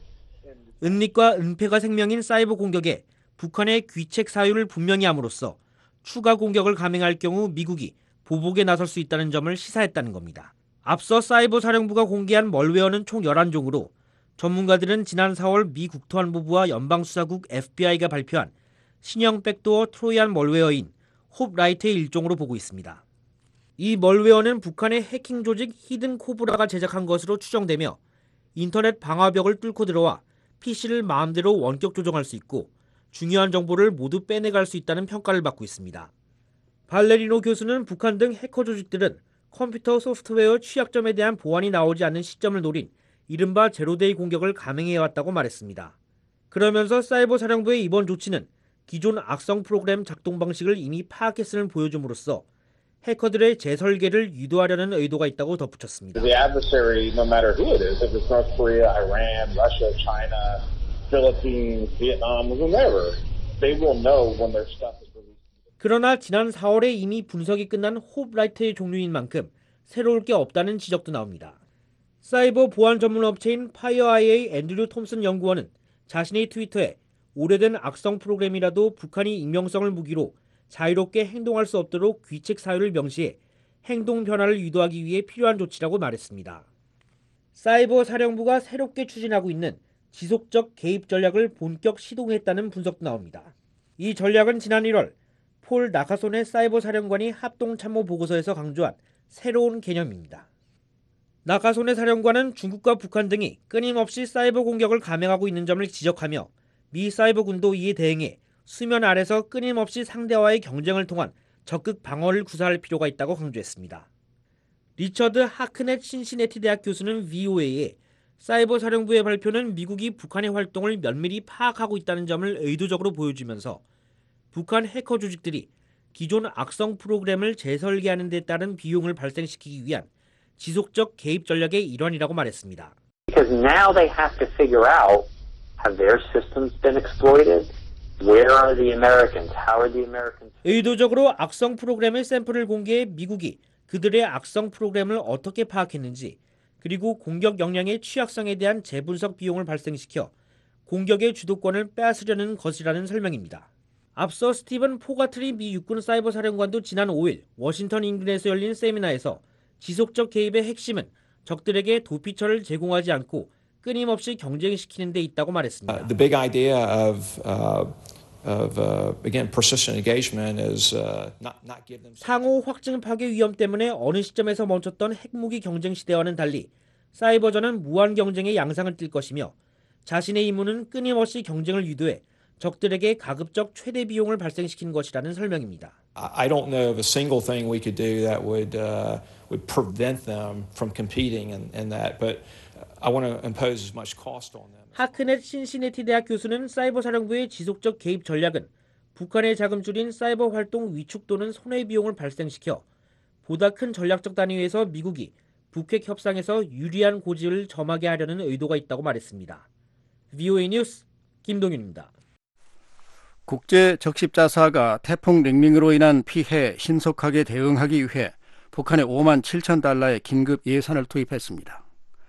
은닉과 은폐가 생명인 사이버 공격에 북한의 귀책 사유를 분명히 함으로써 추가 공격을 감행할 경우 미국이 보복에 나설 수 있다는 점을 시사했다는 겁니다. 앞서 사이버 사령부가 공개한 멀웨어는 총 열한 종으로 전문가들은 지난 사월 미 국토안보부와 연방수사국 에프비아이가 발표한 신형 백도어 트로이안 멀웨어인 홉라이트의 일종으로 보고 있습니다. 이 멀웨어는 북한의 해킹 조직 히든 코브라가 제작한 것으로 추정되며 인터넷 방화벽을 뚫고 들어와 피시를 마음대로 원격 조정할 수 있고 중요한 정보를 모두 빼내갈 수 있다는 평가를 받고 있습니다. 발레리노 교수는 북한 등 해커 조직들은 컴퓨터 소프트웨어 취약점에 대한 보완이 나오지 않는 시점을 노린 이른바 제로데이 공격을 감행해왔다고 말했습니다. 그러면서 사이버 사령부의 이번 조치는 기존 악성 프로그램 작동 방식을 이미 파악했음을 보여줌으로써 해커들의 재설계를 유도하려는 의도가 있다고 덧붙였습니다. The adversary, no matter who it is, if it's North Korea, Iran, Russia, China, Philippines, Vietnam, whomever, they will know when their stuff is released. 그러나 지난 사월에 이미 분석이 끝난 홉라이트의 종류인 만큼 새로울 게 없다는 지적도 나옵니다. 사이버 보안 전문 업체인 파이어아이에이 앤드류 톰슨 연구원은 자신의 트위터에 오래된 악성 프로그램이라도 북한이 익명성을 무기로 자유롭게 행동할 수 없도록 귀책 사유를 명시해 행동 변화를 유도하기 위해 필요한 조치라고 말했습니다. 사이버 사령부가 새롭게 추진하고 있는 지속적 개입 전략을 본격 시동했다는 분석도 나옵니다. 이 전략은 지난 일월 폴 나카손의 사이버 사령관이 합동 참모 보고서에서 강조한 새로운 개념입니다. 나카손의 사령관은 중국과 북한 등이 끊임없이 사이버 공격을 감행하고 있는 점을 지적하며 미 사이버군도 이에 대응해 수면 아래서 끊임없이 상대와의 경쟁을 통한 적극 방어를 구사할 필요가 있다고 강조했습니다. 리처드 하크넷 신시내티 대학 교수는 브이오에이에 사이버 사령부의 발표는 미국이 북한의 활동을 면밀히 파악하고 있다는 점을 의도적으로 보여주면서 북한 해커 조직들이 기존 악성 프로그램을 재설계하는 데 따른 비용을 발생시키기 위한 지속적 개입 전략의 일환이라고 말했습니다. Because now they have to figure out, have their systems been exploited? Where are the Americans? How are the Americans? 의도적으로 악성 프로그램의 샘플을 공개해 미국이 그들의 악성 프로그램을 어떻게 파악했는지, 그리고 공격 역량의 취약성에 대한 재분석 비용을 발생시켜 공격의 주도권을 빼앗으려는 것이라는 설명입니다. 앞서 스티븐 포가트리 미 육군 사이버 사령관도 지난 오일 워싱턴 인근에서 열린 세미나에서 지속적 개입의 핵심은 적들에게 도피처를 제공하지 않고 끊임없이 경쟁시키는 데 있다고 말했습니다. Uh, the big idea of uh, of uh, again persistent engagement is uh, not not give them 상호 확증 파괴 위험 때문에 어느 시점에서 멈췄던 핵무기 경쟁 시대와는 달리 사이버전은 무한 경쟁의 양상을 띨 것이며 자신의 임무는 끊임없이 경쟁을 유도해 적들에게 가급적 최대 비용을 발생시키는 것이라는 설명입니다. I don't know of a single thing we could do that would uh, would prevent them from competing in, in that, but I want to impose as much cost on them. 하크넷 신시내티 대학 교수는 사이버 사령부의 지속적 개입 전략은 북한의 자금줄인 사이버 활동 위축 또는 손해 비용을 발생시켜 보다 큰 전략적 단위에서 미국이 북핵 협상에서 유리한 고지를 점하게 하려는 의도가 있다고 말했습니다. 브이오에이 뉴스 김동윤입니다. 국제 적십자사가 태풍 링링으로 인한 피해에 신속하게 대응하기 위해 북한에 오만 칠천 달러의 긴급 예산을 투입했습니다.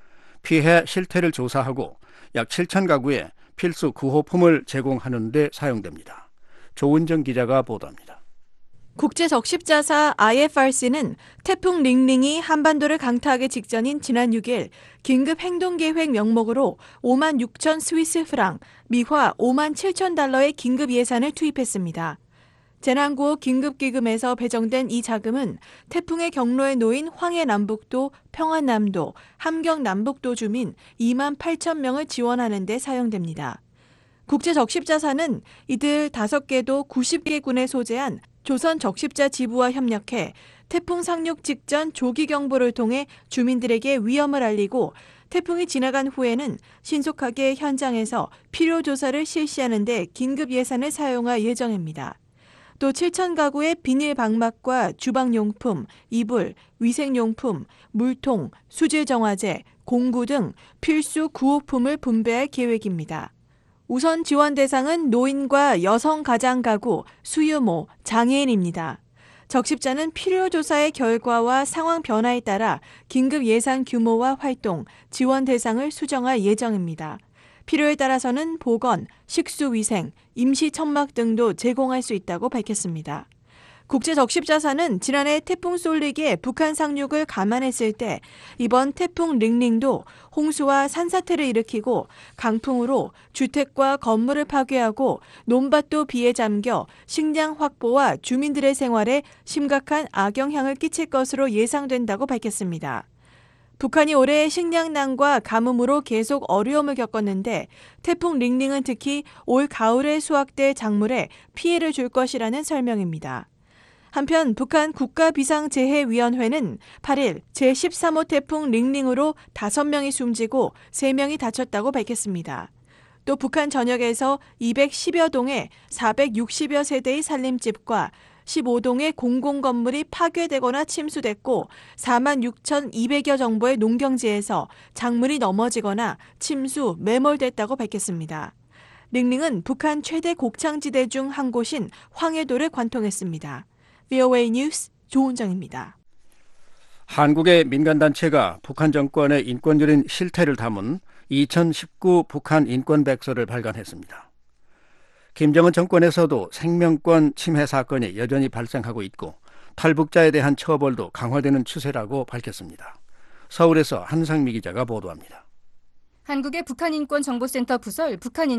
피해 실태를 조사하고 약 칠천 가구에 필수 구호품을 제공하는 데 사용됩니다. 조은정 기자가 보도합니다. 국제 적십자사 아이에프알씨는 태풍 링링이 한반도를 강타하기 직전인 지난 육일 긴급 행동계획 명목으로 오만 육천 스위스 프랑, 미화 오만 칠천 달러의 긴급 예산을 투입했습니다. 재난구호 긴급기금에서 배정된 이 자금은 태풍의 경로에 놓인 황해 남북도, 평안남도, 함경 남북도 주민 이만 팔천 명을 지원하는 데 사용됩니다. 국제 적십자사는 이들 다섯 개도 구십 개군에 소재한 조선 적십자 지부와 협력해 태풍 상륙 직전 조기 경보를 통해 주민들에게 위험을 알리고 태풍이 지나간 후에는 신속하게 현장에서 필요 조사를 실시하는 데 긴급 예산을 사용할 예정입니다. 또 칠천 가구의 비닐 방막과 주방용품, 이불, 위생용품, 물통, 수질 정화제, 공구 등 필수 구호품을 분배할 계획입니다. 우선 지원 대상은 노인과 여성 가장 가구, 수유모, 장애인입니다. 적십자는 필요조사의 결과와 상황 변화에 따라 긴급 예산 규모와 활동, 지원 대상을 수정할 예정입니다. 필요에 따라서는 보건, 식수위생, 임시천막 등도 제공할 수 있다고 밝혔습니다. 국제적십자사는 지난해 태풍 쏠릭의 북한 상륙을 감안했을 때 이번 태풍 링링도 홍수와 산사태를 일으키고 강풍으로 주택과 건물을 파괴하고 논밭도 비에 잠겨 식량 확보와 주민들의 생활에 심각한 악영향을 끼칠 것으로 예상된다고 밝혔습니다. 북한이 올해 식량난과 가뭄으로 계속 어려움을 겪었는데 태풍 링링은 특히 올 가을에 수확될 작물에 피해를 줄 것이라는 설명입니다. 한편 북한 국가비상재해위원회는 팔일 제십삼 호 태풍 링링으로 다섯 명이 숨지고 세 명이 다쳤다고 밝혔습니다. 또 북한 전역에서 이백십여 동의 사백육십여 세대의 살림집과 십오 동의 공공건물이 파괴되거나 침수됐고 사만 육천이백여 정도의 농경지에서 작물이 넘어지거나 침수, 매몰됐다고 밝혔습니다. 링링은 북한 최대 곡창지대 중 한 곳인 황해도를 관통했습니다. 브이오에이 뉴스 조은정입니다. 한국의 민간단체가 북한 정권의 인권유린 실태를 담은 이천십구 북한 인권백서를 발간했습니다. 김정은 정권에서도 생명권 침해 사건이 여전히 발생하고 있고 탈북자에 대한 처벌도 강화되는 추세라고 밝혔습니다. 서울에서 한상미 기자가 보도합니다. 한국의 북한인권정보센터 부설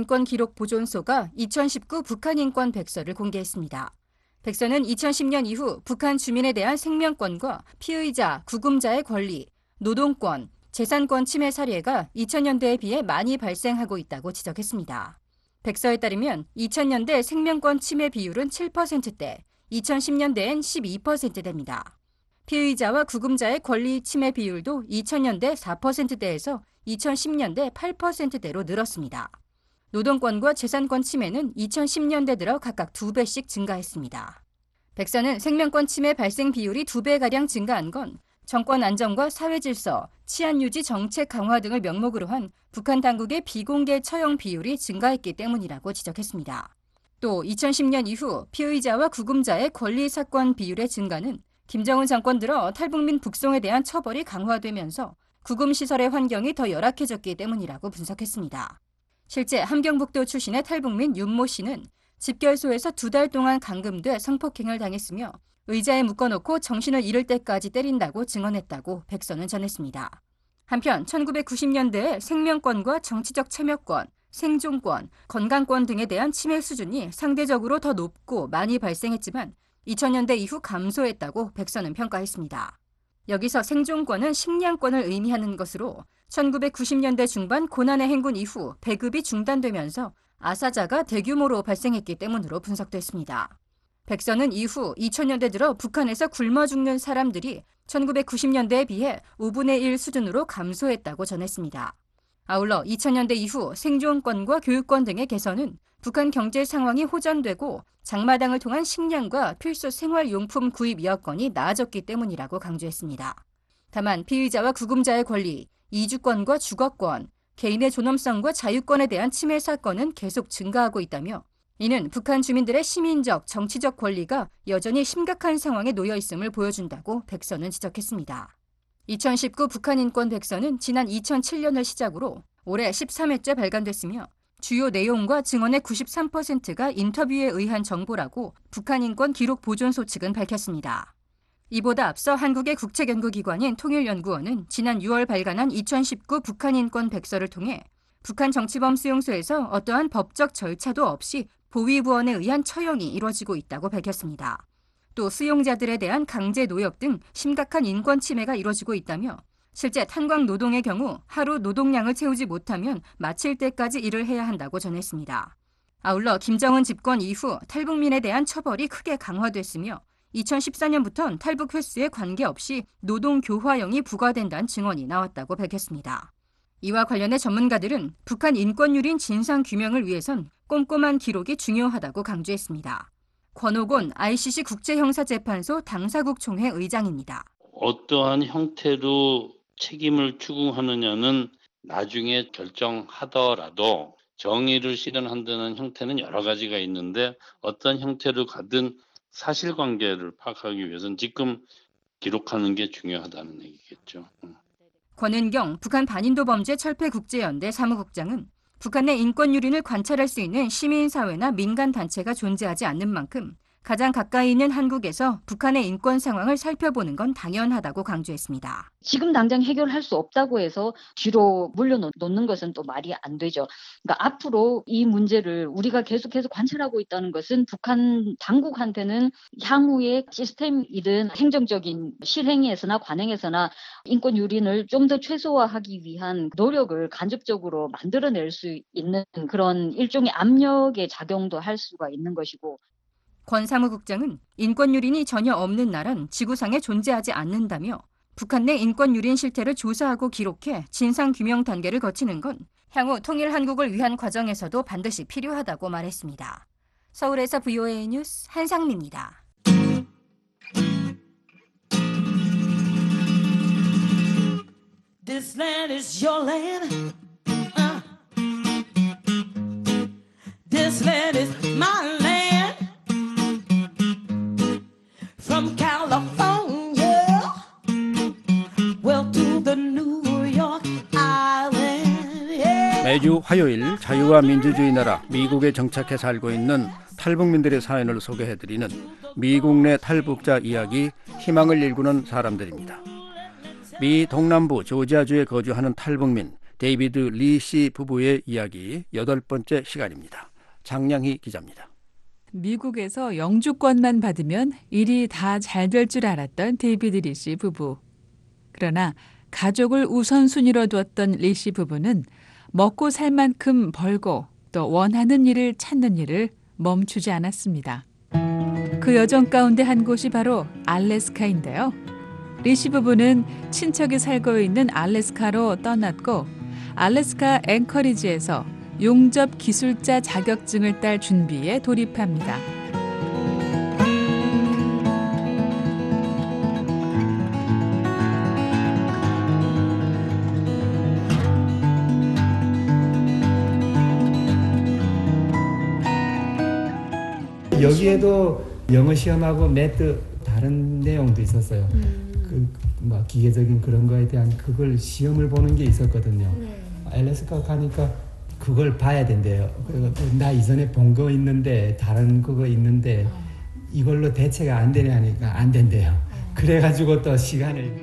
북한인권기록보존소가 이천십구 북한인권 백서를 공개했습니다. 백서는 이천십 년 이후 북한 주민에 대한 생명권과 피의자, 구금자의 권리, 노동권, 재산권 침해 사례가 이천 년대에 비해 많이 발생하고 있다고 지적했습니다. 백서에 따르면 이천 년대 생명권 침해 비율은 칠 퍼센트대, 이천십 년대엔 십이 퍼센트대입니다. 피의자와 구금자의 권리 침해 비율도 이천 년대 사 퍼센트대에서 이천십 년대 팔 퍼센트대로 늘었습니다. 노동권과 재산권 침해는 이천십 년대 들어 각각 두 배씩 증가했습니다. 백서는 생명권 침해 발생 비율이 두 배가량 증가한 건 정권 안정과 사회 질서, 치안 유지 정책 강화 등을 명목으로 한 북한 당국의 비공개 처형 비율이 증가했기 때문이라고 지적했습니다. 또 이천십 년 이후 피의자와 구금자의 권리 사건 비율의 증가는 김정은 정권 들어 탈북민 북송에 대한 처벌이 강화되면서 구금시설의 환경이 더 열악해졌기 때문이라고 분석했습니다. 실제 함경북도 출신의 탈북민 윤모 씨는 집결소에서 두 달 동안 감금돼 성폭행을 당했으며 의자에 묶어놓고 정신을 잃을 때까지 때린다고 증언했다고 백서는 전했습니다. 한편 천구백구십 년대에 생명권과 정치적 참여권, 생존권, 건강권 등에 대한 침해 수준이 상대적으로 더 높고 많이 발생했지만 이천 년대 이후 감소했다고 백서는 평가했습니다. 여기서 생존권은 식량권을 의미하는 것으로 천구백구십 년대 중반 고난의 행군 이후 배급이 중단되면서 아사자가 대규모로 발생했기 때문으로 분석됐습니다. 백서는 이후 이천 년대 들어 북한에서 굶어 죽는 사람들이 천구백구십 년대에 비해 오분의 일 수준으로 감소했다고 전했습니다. 아울러 이천 년대 이후 생존권과 교육권 등의 개선은 북한 경제 상황이 호전되고 장마당을 통한 식량과 필수 생활용품 구입 여건이 나아졌기 때문이라고 강조했습니다. 다만 피의자와 구금자의 권리, 이주권과 주거권, 개인의 존엄성과 자유권에 대한 침해 사건은 계속 증가하고 있다며 이는 북한 주민들의 시민적, 정치적 권리가 여전히 심각한 상황에 놓여 있음을 보여준다고 백서는 지적했습니다. 이천십구 북한인권 백서는 지난 이천칠 년을 시작으로 올해 십삼 회째 발간됐으며 주요 내용과 증언의 구십삼 퍼센트가 인터뷰에 의한 정보라고 북한인권기록보존소 측은 밝혔습니다. 이보다 앞서 한국의 국책연구기관인 통일연구원은 지난 유월 발간한 이천십구 북한인권 백서를 통해 북한 정치범 수용소에서 어떠한 법적 절차도 없이 보위부원에 의한 처형이 이뤄지고 있다고 밝혔습니다. 또 수용자들에 대한 강제 노역 등 심각한 인권 침해가 이뤄지고 있다며 실제 탄광 노동의 경우 하루 노동량을 채우지 못하면 마칠 때까지 일을 해야 한다고 전했습니다. 아울러 김정은 집권 이후 탈북민에 대한 처벌이 크게 강화됐으며 이천십사 년부터는 탈북 횟수에 관계없이 노동교화형이 부과된다는 증언이 나왔다고 밝혔습니다. 이와 관련해 전문가들은 북한 인권유린 진상규명을 위해선 꼼꼼한 기록이 중요하다고 강조했습니다. 권옥곤 아이씨씨 국제형사재판소 당사국 총회 의장입니다. 어떠한 형태로 책임을 추궁하느냐는 나중에 결정하더라도 정의를 실현한다는 형태는 여러 가지가 있는데 어떤 형태로 가든 사실관계를 파악하기 위해서는 지금 기록하는 게 중요하다는 얘기겠죠. 권은경 북한 반인도범죄 철폐국제연대 사무국장은 북한 내 인권유린을 관찰할 수 있는 시민사회나 민간단체가 존재하지 않는 만큼 가장 가까이 있는 한국에서 북한의 인권 상황을 살펴보는 건 당연하다고 강조했습니다. 지금 당장 해결할 수 없다고 해서 뒤로 물려놓는 것은 또 말이 안 되죠. 그러니까 앞으로 이 문제를 우리가 계속해서 관찰하고 있다는 것은 북한 당국한테는 향후의 시스템이든 행정적인 실행에서나 관행에서나 인권 유린을 좀 더 최소화하기 위한 노력을 간접적으로 만들어낼 수 있는 그런 일종의 압력의 작용도 할 수가 있는 것이고 권 사무국장은 인권유린이 전혀 없는 나라는 지구상에 존재하지 않는다며 북한 내 인권유린 실태를 조사하고 기록해 진상규명 단계를 거치는 건 향후 통일 한국을 위한 과정에서도 반드시 필요하다고 말했습니다. 서울에서 브이오에이 뉴스 한상미입니다. This land is your land. Uh. This land is my land. From California, well to the New York Island. Yeah. 매주 화요일 자유와 민주주의 나라 미국에 정착해 살고 있는 탈북민들의 사연을 소개해드리는 미국 내 탈북자 이야기, 희망을 일구는 사람들입니다. 미 동남부 조지아주에 거주하는 탈북민 데이비드 리 씨 부부의 이야기 여덟 번째 시간입니다. 장량희 기자입니다. 미국에서 영주권만 받으면 일이 다 잘 될 줄 알았던 데이비드 리 씨 부부. 그러나 가족을 우선순위로 두었던 리 씨 부부는 먹고 살 만큼 벌고 또 원하는 일을 찾는 일을 멈추지 않았습니다. 그 여정 가운데 한 곳이 바로 알래스카인데요. 리 씨 부부는 친척이 살고 있는 알래스카로 떠났고 알래스카 앵커리지에서 용접 기술자 자격증을 딸 준비에 돌입합니다. 여기에도 영어 시험하고 매트 다른 내용도 있었어요. 음. 그 뭐 기계적인 그런 거에 대한 그걸 시험을 보는 게 있었거든요. 네. 알래스카 가니까 그걸 봐야 된대요. 나 이전에 본 거 있는데 다른 그거 있는데 어. 이걸로 대체가 안 되냐 하니까 안 된대요. 어. 그래가지고 또 시간을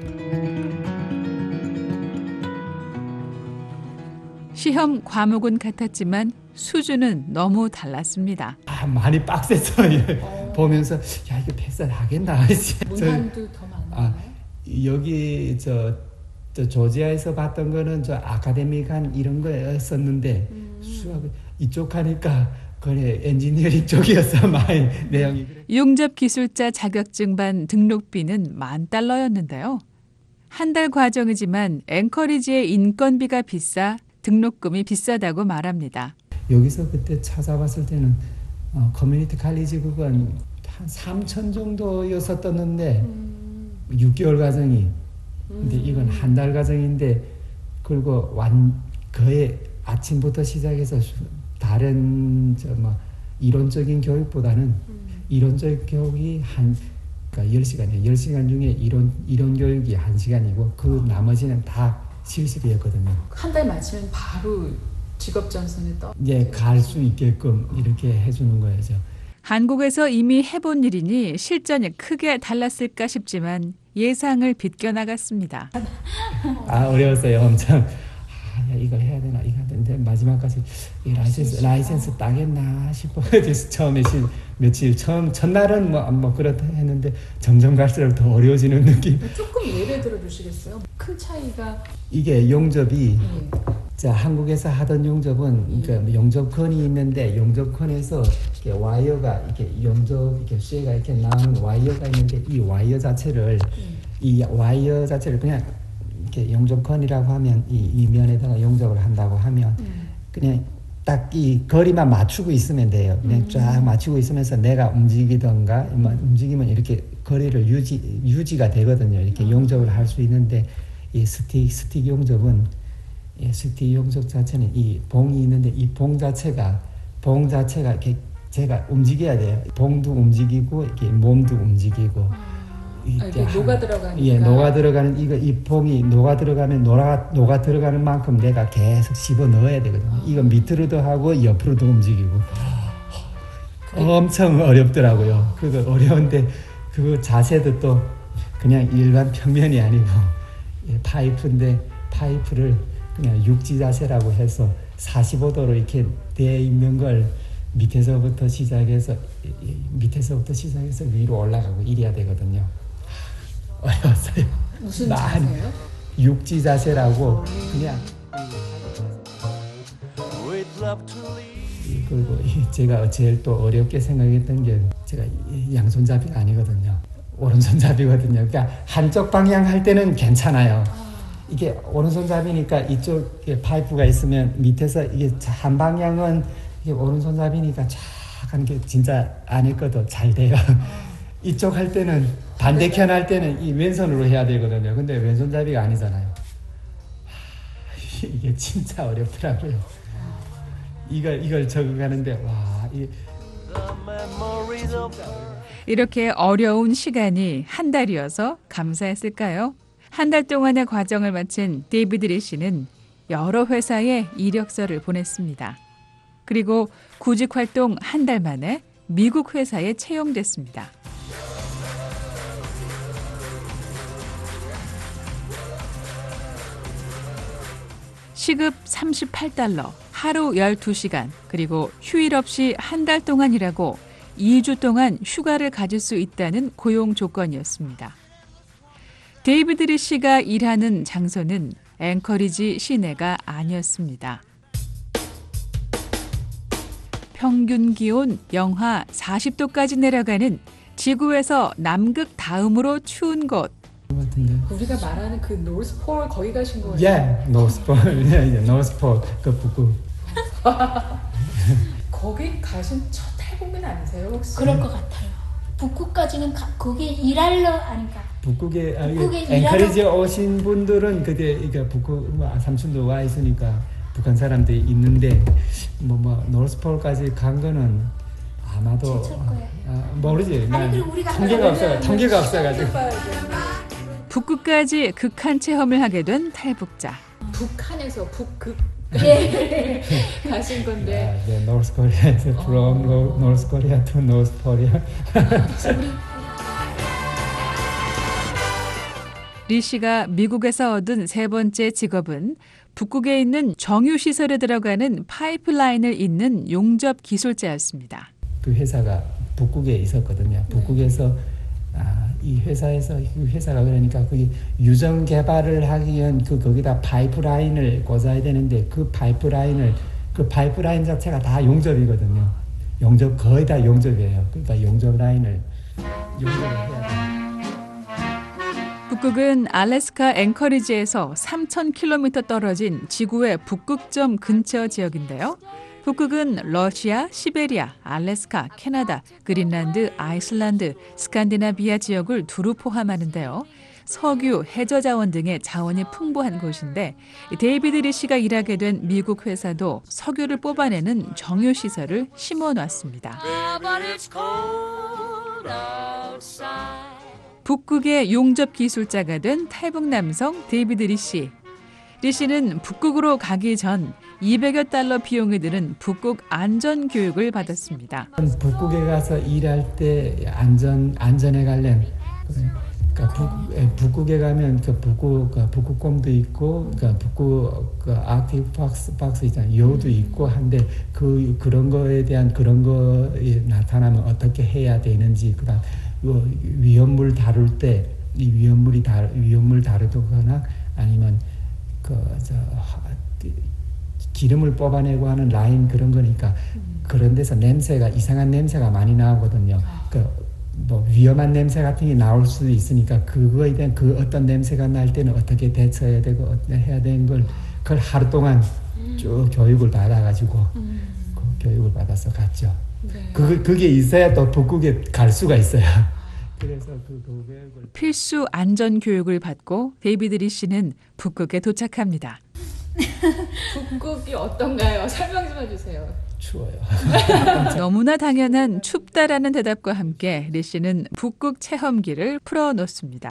시험 과목은 같았지만 수준은 너무 달랐습니다. 아, 많이 빡셌어요. 어. 보면서 야 이거 패스 하겠나. 문항도 더 많아요. 아, 여기 저, 저 조지아에서 봤던 거는 저 아카데믹한 이런 거였었는데 음. 수학 이쪽 하니까 그래 엔지니어링 쪽이었어 많이 내용이. 용접 기술자 자격증반 등록비는 만 달러였는데요. 한 달 과정이지만 앵커리지의 인건비가 비싸 등록금이 비싸다고 말합니다. 여기서 그때 찾아봤을 때는 어, 커뮤니티 칼리지 그건 한 삼천 정도였었던데 음. 육 개월 과정이 근데 음. 이건 한 달 과정인데 그리고 완 거의 아침부터 시작해서 다른 저 뭐 이론적인 교육보다는 음. 이론적 교육이 한 그러니까 열 시간이에요. 열 시간 중에 이론 이론 교육이 한 시간이고 그 나머지는 다 실습이었거든요. 한 달 마치면 바로 직업 전선에 떠. 예, 갈 수 있게끔 이렇게 해주는 거예요. 한국에서 이미 해본 일이니 실전이 크게 달랐을까 싶지만 예상을 비껴나갔습니다. 아 어려웠어요. 엄청. 아, 야, 이거 해야 되나 이거 해야 되는데 마지막까지 이 라이센스 라이센스 따겠나 싶어. 처음에 시, 며칠 처음 첫날은 뭐, 뭐 그렇다 했는데 점점 갈수록 더 어려워지는 느낌. 조금 예를 들어 주시겠어요? 큰 차이가 이게 용접이 네. 자 한국에서 하던 용접은 그러니까 용접건이 있는데 용접건에서 이렇게 와이어가 이렇게 용접 이렇게 쇠가 이렇게 나오는 와이어가 있는데 이 와이어 자체를 네. 이 와이어 자체를 그냥 이렇게 용접건이라고 하면 이, 이 면에다가 용접을 한다고 하면 음. 그냥 딱 이 거리만 맞추고 있으면 돼요. 그냥 음. 쫙 맞추고 있으면서 내가 움직이던가 뭐 움직이면 이렇게 거리를 유지 유지가 되거든요. 이렇게 음. 용접을 할 수 있는데 이 스틱 스틱 용접은 이 스틱 용접 자체는 이 봉이 있는데 이 봉 자체가 봉 자체가 이렇게 제가 움직여야 돼요. 봉도 움직이고 이렇게 몸도 움직이고. 아, 이게 녹아 들어가니까. 예, 녹아 들어가는 이거 이 봉이 녹아 들어가면 녹아 녹아 들어가는 만큼 내가 계속 집어 넣어야 되거든요. 아. 이거 밑으로도 하고 옆으로도 움직이고. 그래. 엄청 어렵더라고요. 그거 어려운데 그 자세도 또 그냥 일반 평면이 아니고 예, 파이프인데 파이프를 그냥 육지 자세라고 해서 사십오 도로 이렇게 돼 있는 걸 밑에서부터 시작해서 밑에서부터 시작해서 위로 올라가고 이래야 되거든요. 어려웠어요. 무슨 자세요? 육지 자세라고 그냥 그리고 제가 제일 또 어렵게 생각했던 게 제가 양손잡이가 아니거든요. 오른손잡이거든요. 그러니까 한쪽 방향 할 때는 괜찮아요. 이게 오른손잡이니까 이쪽에 파이프가 있으면 밑에서 이게 한 방향은 이게 오른손잡이니까 쫙 하는 게 진짜 안 했거든 잘 돼요. 이쪽 할 때는 반대편 할 때는 이 왼손으로 해야 되거든요. 근데 왼손잡이가 아니잖아요. 이게 진짜 어렵더라고요. 이걸 이걸 적응하는데 와 이. 이렇게 어려운 시간이 한 달이어서 감사했을까요? 한 달 동안의 과정을 마친 데이비드 리 씨는 여러 회사에 이력서를 보냈습니다. 그리고 구직 활동 한 달 만에 미국 회사에 채용됐습니다. 시급 삼십팔 달러, 하루 열두 시간, 그리고 휴일 없이 한 달 동안 일하고 이 주 동안 휴가를 가질 수 있다는 고용 조건이었습니다. 데이비드 리시가 일하는 장소는 앵커리지 시내가 아니었습니다. 평균 기온 영하 사십 도까지 내려가는 지구에서 남극 다음으로 추운 곳. 우리가 말하는 그 노스폴 거기 가신 거예요? 예, 노스폴, 예, 예, 노스폴 그 북극. 거기 가신 첫 탈북민 아니세요 혹시? 그럴 것 같아요. 북극까지는 가, 거기 일하러 아닌가? 북극에, 북극에 아, 앵커리지에 오신 분들은 그게 이게 북극 뭐 삼촌도 와 있으니까 북한 사람들이 있는데 뭐 뭐 노스폴까지 간 거는 아마도 아, 모르지. 아니 그리고 우리가 통계가 없어, 통계가 없어가지고. 북극까지 극한 체험을 하게 된 탈북자. 북한에서 북극 예. 가신 건데. 네, 노스 코리아에서 from 노스 코리아 to 노스 코리아. 리 씨가 미국에서 얻은 세 번째 직업은 북극에 있는 정유시설에 들어가는 파이프라인을 잇는 용접 기술자였습니다. 그 회사가 북극에 있었거든요. 북극에서 아, 이 회사에서 그 회사가 그러니까 그 유전 개발을 하기 위한 그 거기다 파이프라인을 꽂아야 되는데 그 파이프라인을 그 파이프라인 자체가 다 용접이거든요. 용접 거의 다 용접이에요. 그러니까 용접 라인을 용접을 해야 돼요. 북극은 알래스카 앵커리지에서 삼천 킬로미터 떨어진 지구의 북극점 근처 지역인데요. 북극은 러시아, 시베리아, 알래스카, 캐나다, 그린란드, 아이슬란드, 스칸디나비아 지역을 두루 포함하는데요. 석유, 해저 자원 등의 자원이 풍부한 곳인데 데이비드 리시가 일하게 된 미국 회사도 석유를 뽑아내는 정유시설을 심어놨습니다. 북극의 용접 기술자가 된 탈북 남성 데이비드 리시. 리시는 북극으로 가기 전 이백여 달러 비용이 드는 북극 안전 교육을 받았습니다. 북극에 가서 일할 때 안전 안전에 관련 그러니까 북, 북극에 가면 그 북극 그 북극곰도 있고 그러니까 북극 그 아크틱 박스 박스 있잖아요. 여우도 있고 한데 그 그런 거에 대한 그런 거에 나타나면 어떻게 해야 되는지 그다음 위험물 다룰 때 이 위험물이 다 위험물 다루거나 아니면 그 저 기름을 뽑아내고 하는 라인 그런 거니까 음. 그런 데서 냄새가 이상한 냄새가 많이 나오거든요. 그 뭐 위험한 냄새 같은 게 나올 수도 있으니까 그거에 대한 그 어떤 냄새가 날 때는 어떻게 대처해야 되고 어떻게 해야 되는 걸 그걸 하루 동안 쭉 교육을 받아가지고 음. 그 교육을 받아서 갔죠. 네. 그 그게 있어야 또 북극에 갈 수가 있어요. 그래서 그, 그 교육을 필수 안전 교육을 받고 데이비드 리 씨는 북극에 도착합니다. 북극이 어떤가요? 설명 좀 해주세요. 추워요. 너무나 당연한 춥다라는 대답과 함께 리 씨는 북극 체험기를 풀어놓습니다.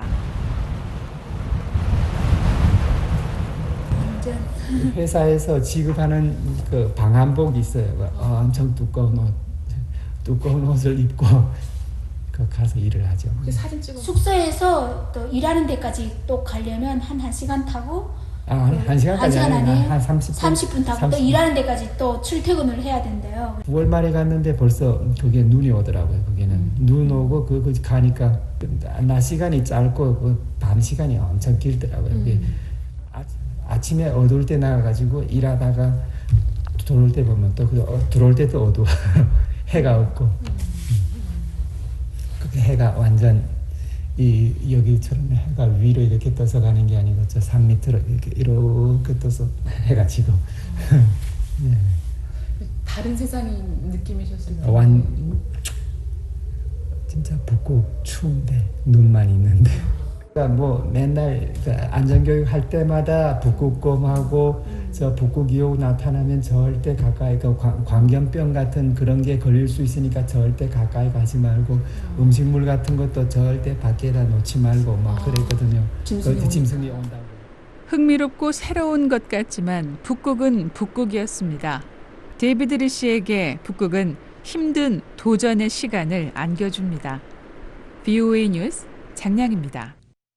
회사에서 지급하는 그 방한복이 있어요. 엄청 두꺼운 옷, 두꺼운 옷을 입고 그 가서 일을 하죠. 사진 찍어. 숙소에서 또 일하는 데까지 또 가려면 한 한 시간 타고. 아, 그 한 시간까지 한 시간 아니에요? 한 삼십 분. 삼십 분 타고 삼십 분. 또 일하는 데까지 또 출퇴근을 해야 된대요. 구월 말에 갔는데 벌써 그게 눈이 오더라고요. 거기는 음. 눈 오고 그, 그 가니까 낮 시간이 짧고 그 밤 시간이 엄청 길더라고요. 음. 아, 아침에 어두울 때 나가가지고 일하다가 들어올 때 보면 또 그 어, 들어올 때 또 어두워. 해가 없고. 음. 그 해가 완전 이 여기처럼 해가 위로 이렇게 떠서 가는 게 아니고 저 산 밑으로 이렇게 이렇게 떠서 해가 지고. 네. 다른 세상이 느낌이셨어요. 완 진짜 북극 추운데 눈만 있는데. 그러니까 뭐 맨날 안전교육 할 때마다 북극곰하고 음. 저 북극이오 나타나면 절대 가까이 그 광견병 같은 그런 게 걸릴 수 있으니까 절대 가까이 가지 말고 음. 음식물 같은 것도 절대 밖에다 놓지 말고 막 그랬거든요. 짐승이, 짐승이 온다고. 흥미롭고 새로운 것 같지만 북극은 북극이었습니다. 데이비드 리 씨에게 북극은 힘든 도전의 시간을 안겨줍니다. 브이오에이 뉴스 장량입니다.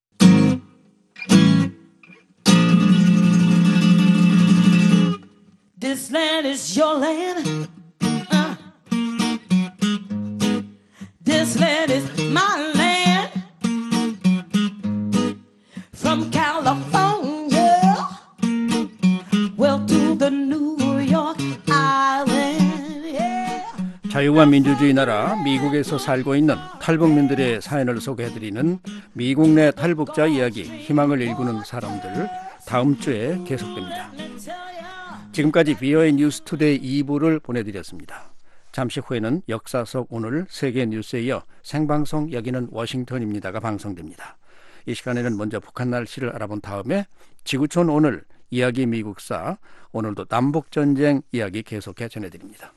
This land is your land. Uh. This land is my land. From California, well to the New York Island. Yeah. 자유와 민주주의 나라 미국에서 살고 있는 탈북민들의 사연을 소개해드리는 미국 내 탈북자 이야기, 희망을 일구는 사람들, 다음 주에 계속됩니다. 지금까지 브이오에이 뉴스 투데이 이 부를 보내드렸습니다. 잠시 후에는 역사 속 오늘 세계 뉴스에 이어 생방송 여기는 워싱턴입니다가 방송됩니다. 이 시간에는 먼저 북한 날씨를 알아본 다음에 지구촌 오늘 이야기 미국사, 오늘도 남북전쟁 이야기 계속해 전해드립니다.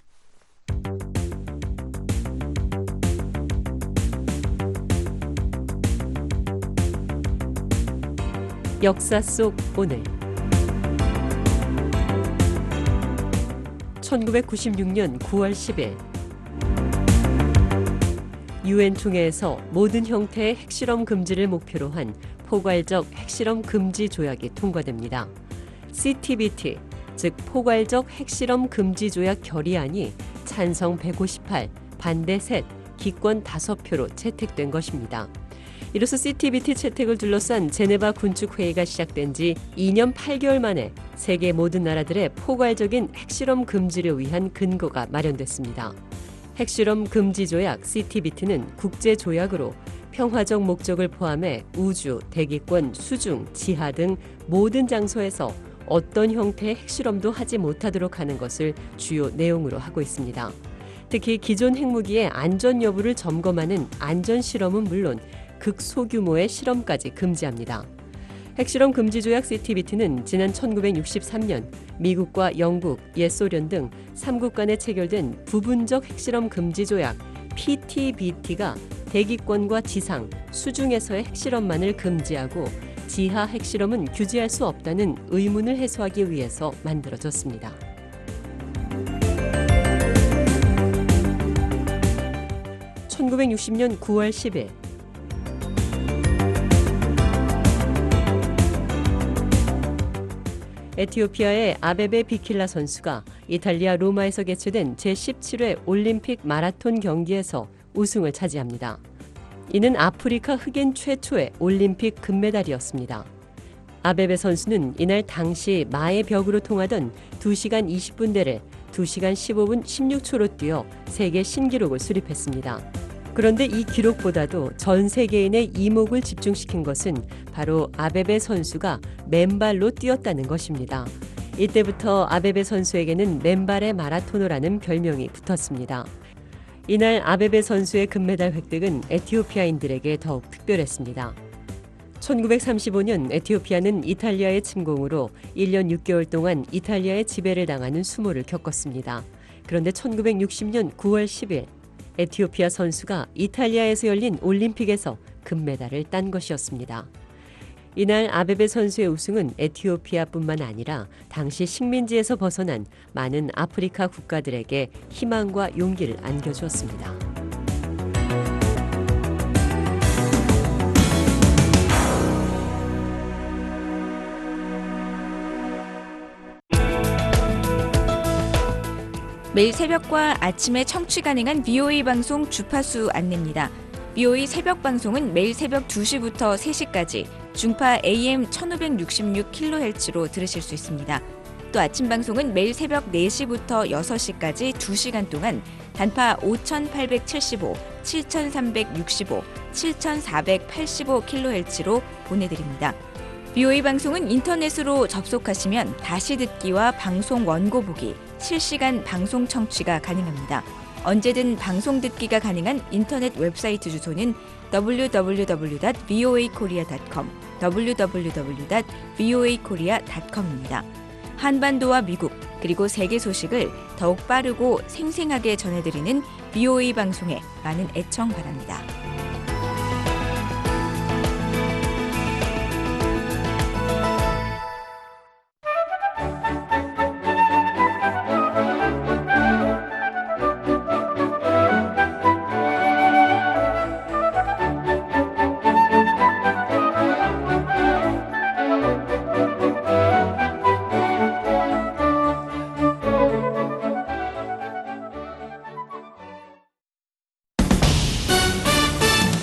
역사 속 오늘 천구백구십육 년 구월 십일 유엔 총회에서 모든 형태의 핵실험 금지를 목표로 한 포괄적 핵실험 금지 조약이 통과됩니다. 씨티비티, 즉 포괄적 핵실험 금지 조약 결의안이 찬성 백오십팔, 반대 셋, 기권 다섯 표로 채택된 것입니다. 이로써 씨티비티 채택을 둘러싼 제네바 군축회의가 시작된 지 이 년 팔 개월 만에 세계 모든 나라들의 포괄적인 핵실험 금지를 위한 근거가 마련됐습니다. 핵실험 금지 조약 씨티비티는 국제조약으로 평화적 목적을 포함해 우주, 대기권, 수중, 지하 등 모든 장소에서 어떤 형태의 핵실험도 하지 못하도록 하는 것을 주요 내용으로 하고 있습니다. 특히 기존 핵무기의 안전 여부를 점검하는 안전실험은 물론 극소규모의 실험까지 금지합니다. 핵실험 금지 조약 씨티비티는 지난 천구백육십삼 년 미국과 영국, 옛소련 등 삼 국 간에 체결된 부분적 핵실험 금지 조약 피티비티가 대기권과 지상, 수중에서의 핵실험만을 금지하고 지하 핵실험은 규제할 수 없다는 의문을 해소하기 위해서 만들어졌습니다. 천구백육십 년 구월 십일 에티오피아의 아베베 비킬라 선수가 이탈리아 로마에서 개최된 제십칠 회 올림픽 마라톤 경기에서 우승을 차지합니다. 이는 아프리카 흑인 최초의 올림픽 금메달이었습니다. 아베베 선수는 이날 당시 마의 벽으로 통하던 두 시간 이십 분대를 두 시간 십오 분 십육 초로 뛰어 세계 신기록을 수립했습니다. 그런데 이 기록보다도 전 세계인의 이목을 집중시킨 것은 바로 아베베 선수가 맨발로 뛰었다는 것입니다. 이때부터 아베베 선수에게는 맨발의 마라토너라는 별명이 붙었습니다. 이날 아베베 선수의 금메달 획득은 에티오피아인들에게 더욱 특별했습니다. 천구백삼십오 년 에티오피아는 이탈리아의 침공으로 일 년 육 개월 동안 이탈리아의 지배를 당하는 수모를 겪었습니다. 그런데 천구백육십 년 구월 십일 에티오피아 선수가 이탈리아에서 열린 올림픽에서 금메달을 딴 것이었습니다. 이날 아베베 선수의 우승은 에티오피아뿐만 아니라 당시 식민지에서 벗어난 많은 아프리카 국가들에게 희망과 용기를 안겨주었습니다. 매일 새벽과 아침에 청취 가능한 브이오에이 방송 주파수 안내입니다. 브이오에이 새벽 방송은 매일 새벽 두 시부터 세 시까지 중파 에이엠 천오백육십육 킬로헤르츠로 들으실 수 있습니다. 또 아침 방송은 매일 새벽 네 시부터 여섯 시까지 두 시간 동안 단파 오천팔백칠십오, 칠천삼백육십오, 칠천사백팔십오 킬로헤르츠로 보내드립니다. 브이오에이 방송은 인터넷으로 접속하시면 다시 듣기와 방송 원고 보기, 실시간 방송 청취가 가능합니다. 언제든 방송 듣기가 가능한 인터넷 웹사이트 주소는 더블유 더블유 더블유 닷 브이오에이 코리아 닷 컴, 더블유 더블유 더블유 닷 브이오에이 코리아 닷 컴입니다. 한반도와 미국, 그리고 세계 소식을 더욱 빠르고 생생하게 전해드리는 브이오에이 방송에 많은 애청 바랍니다.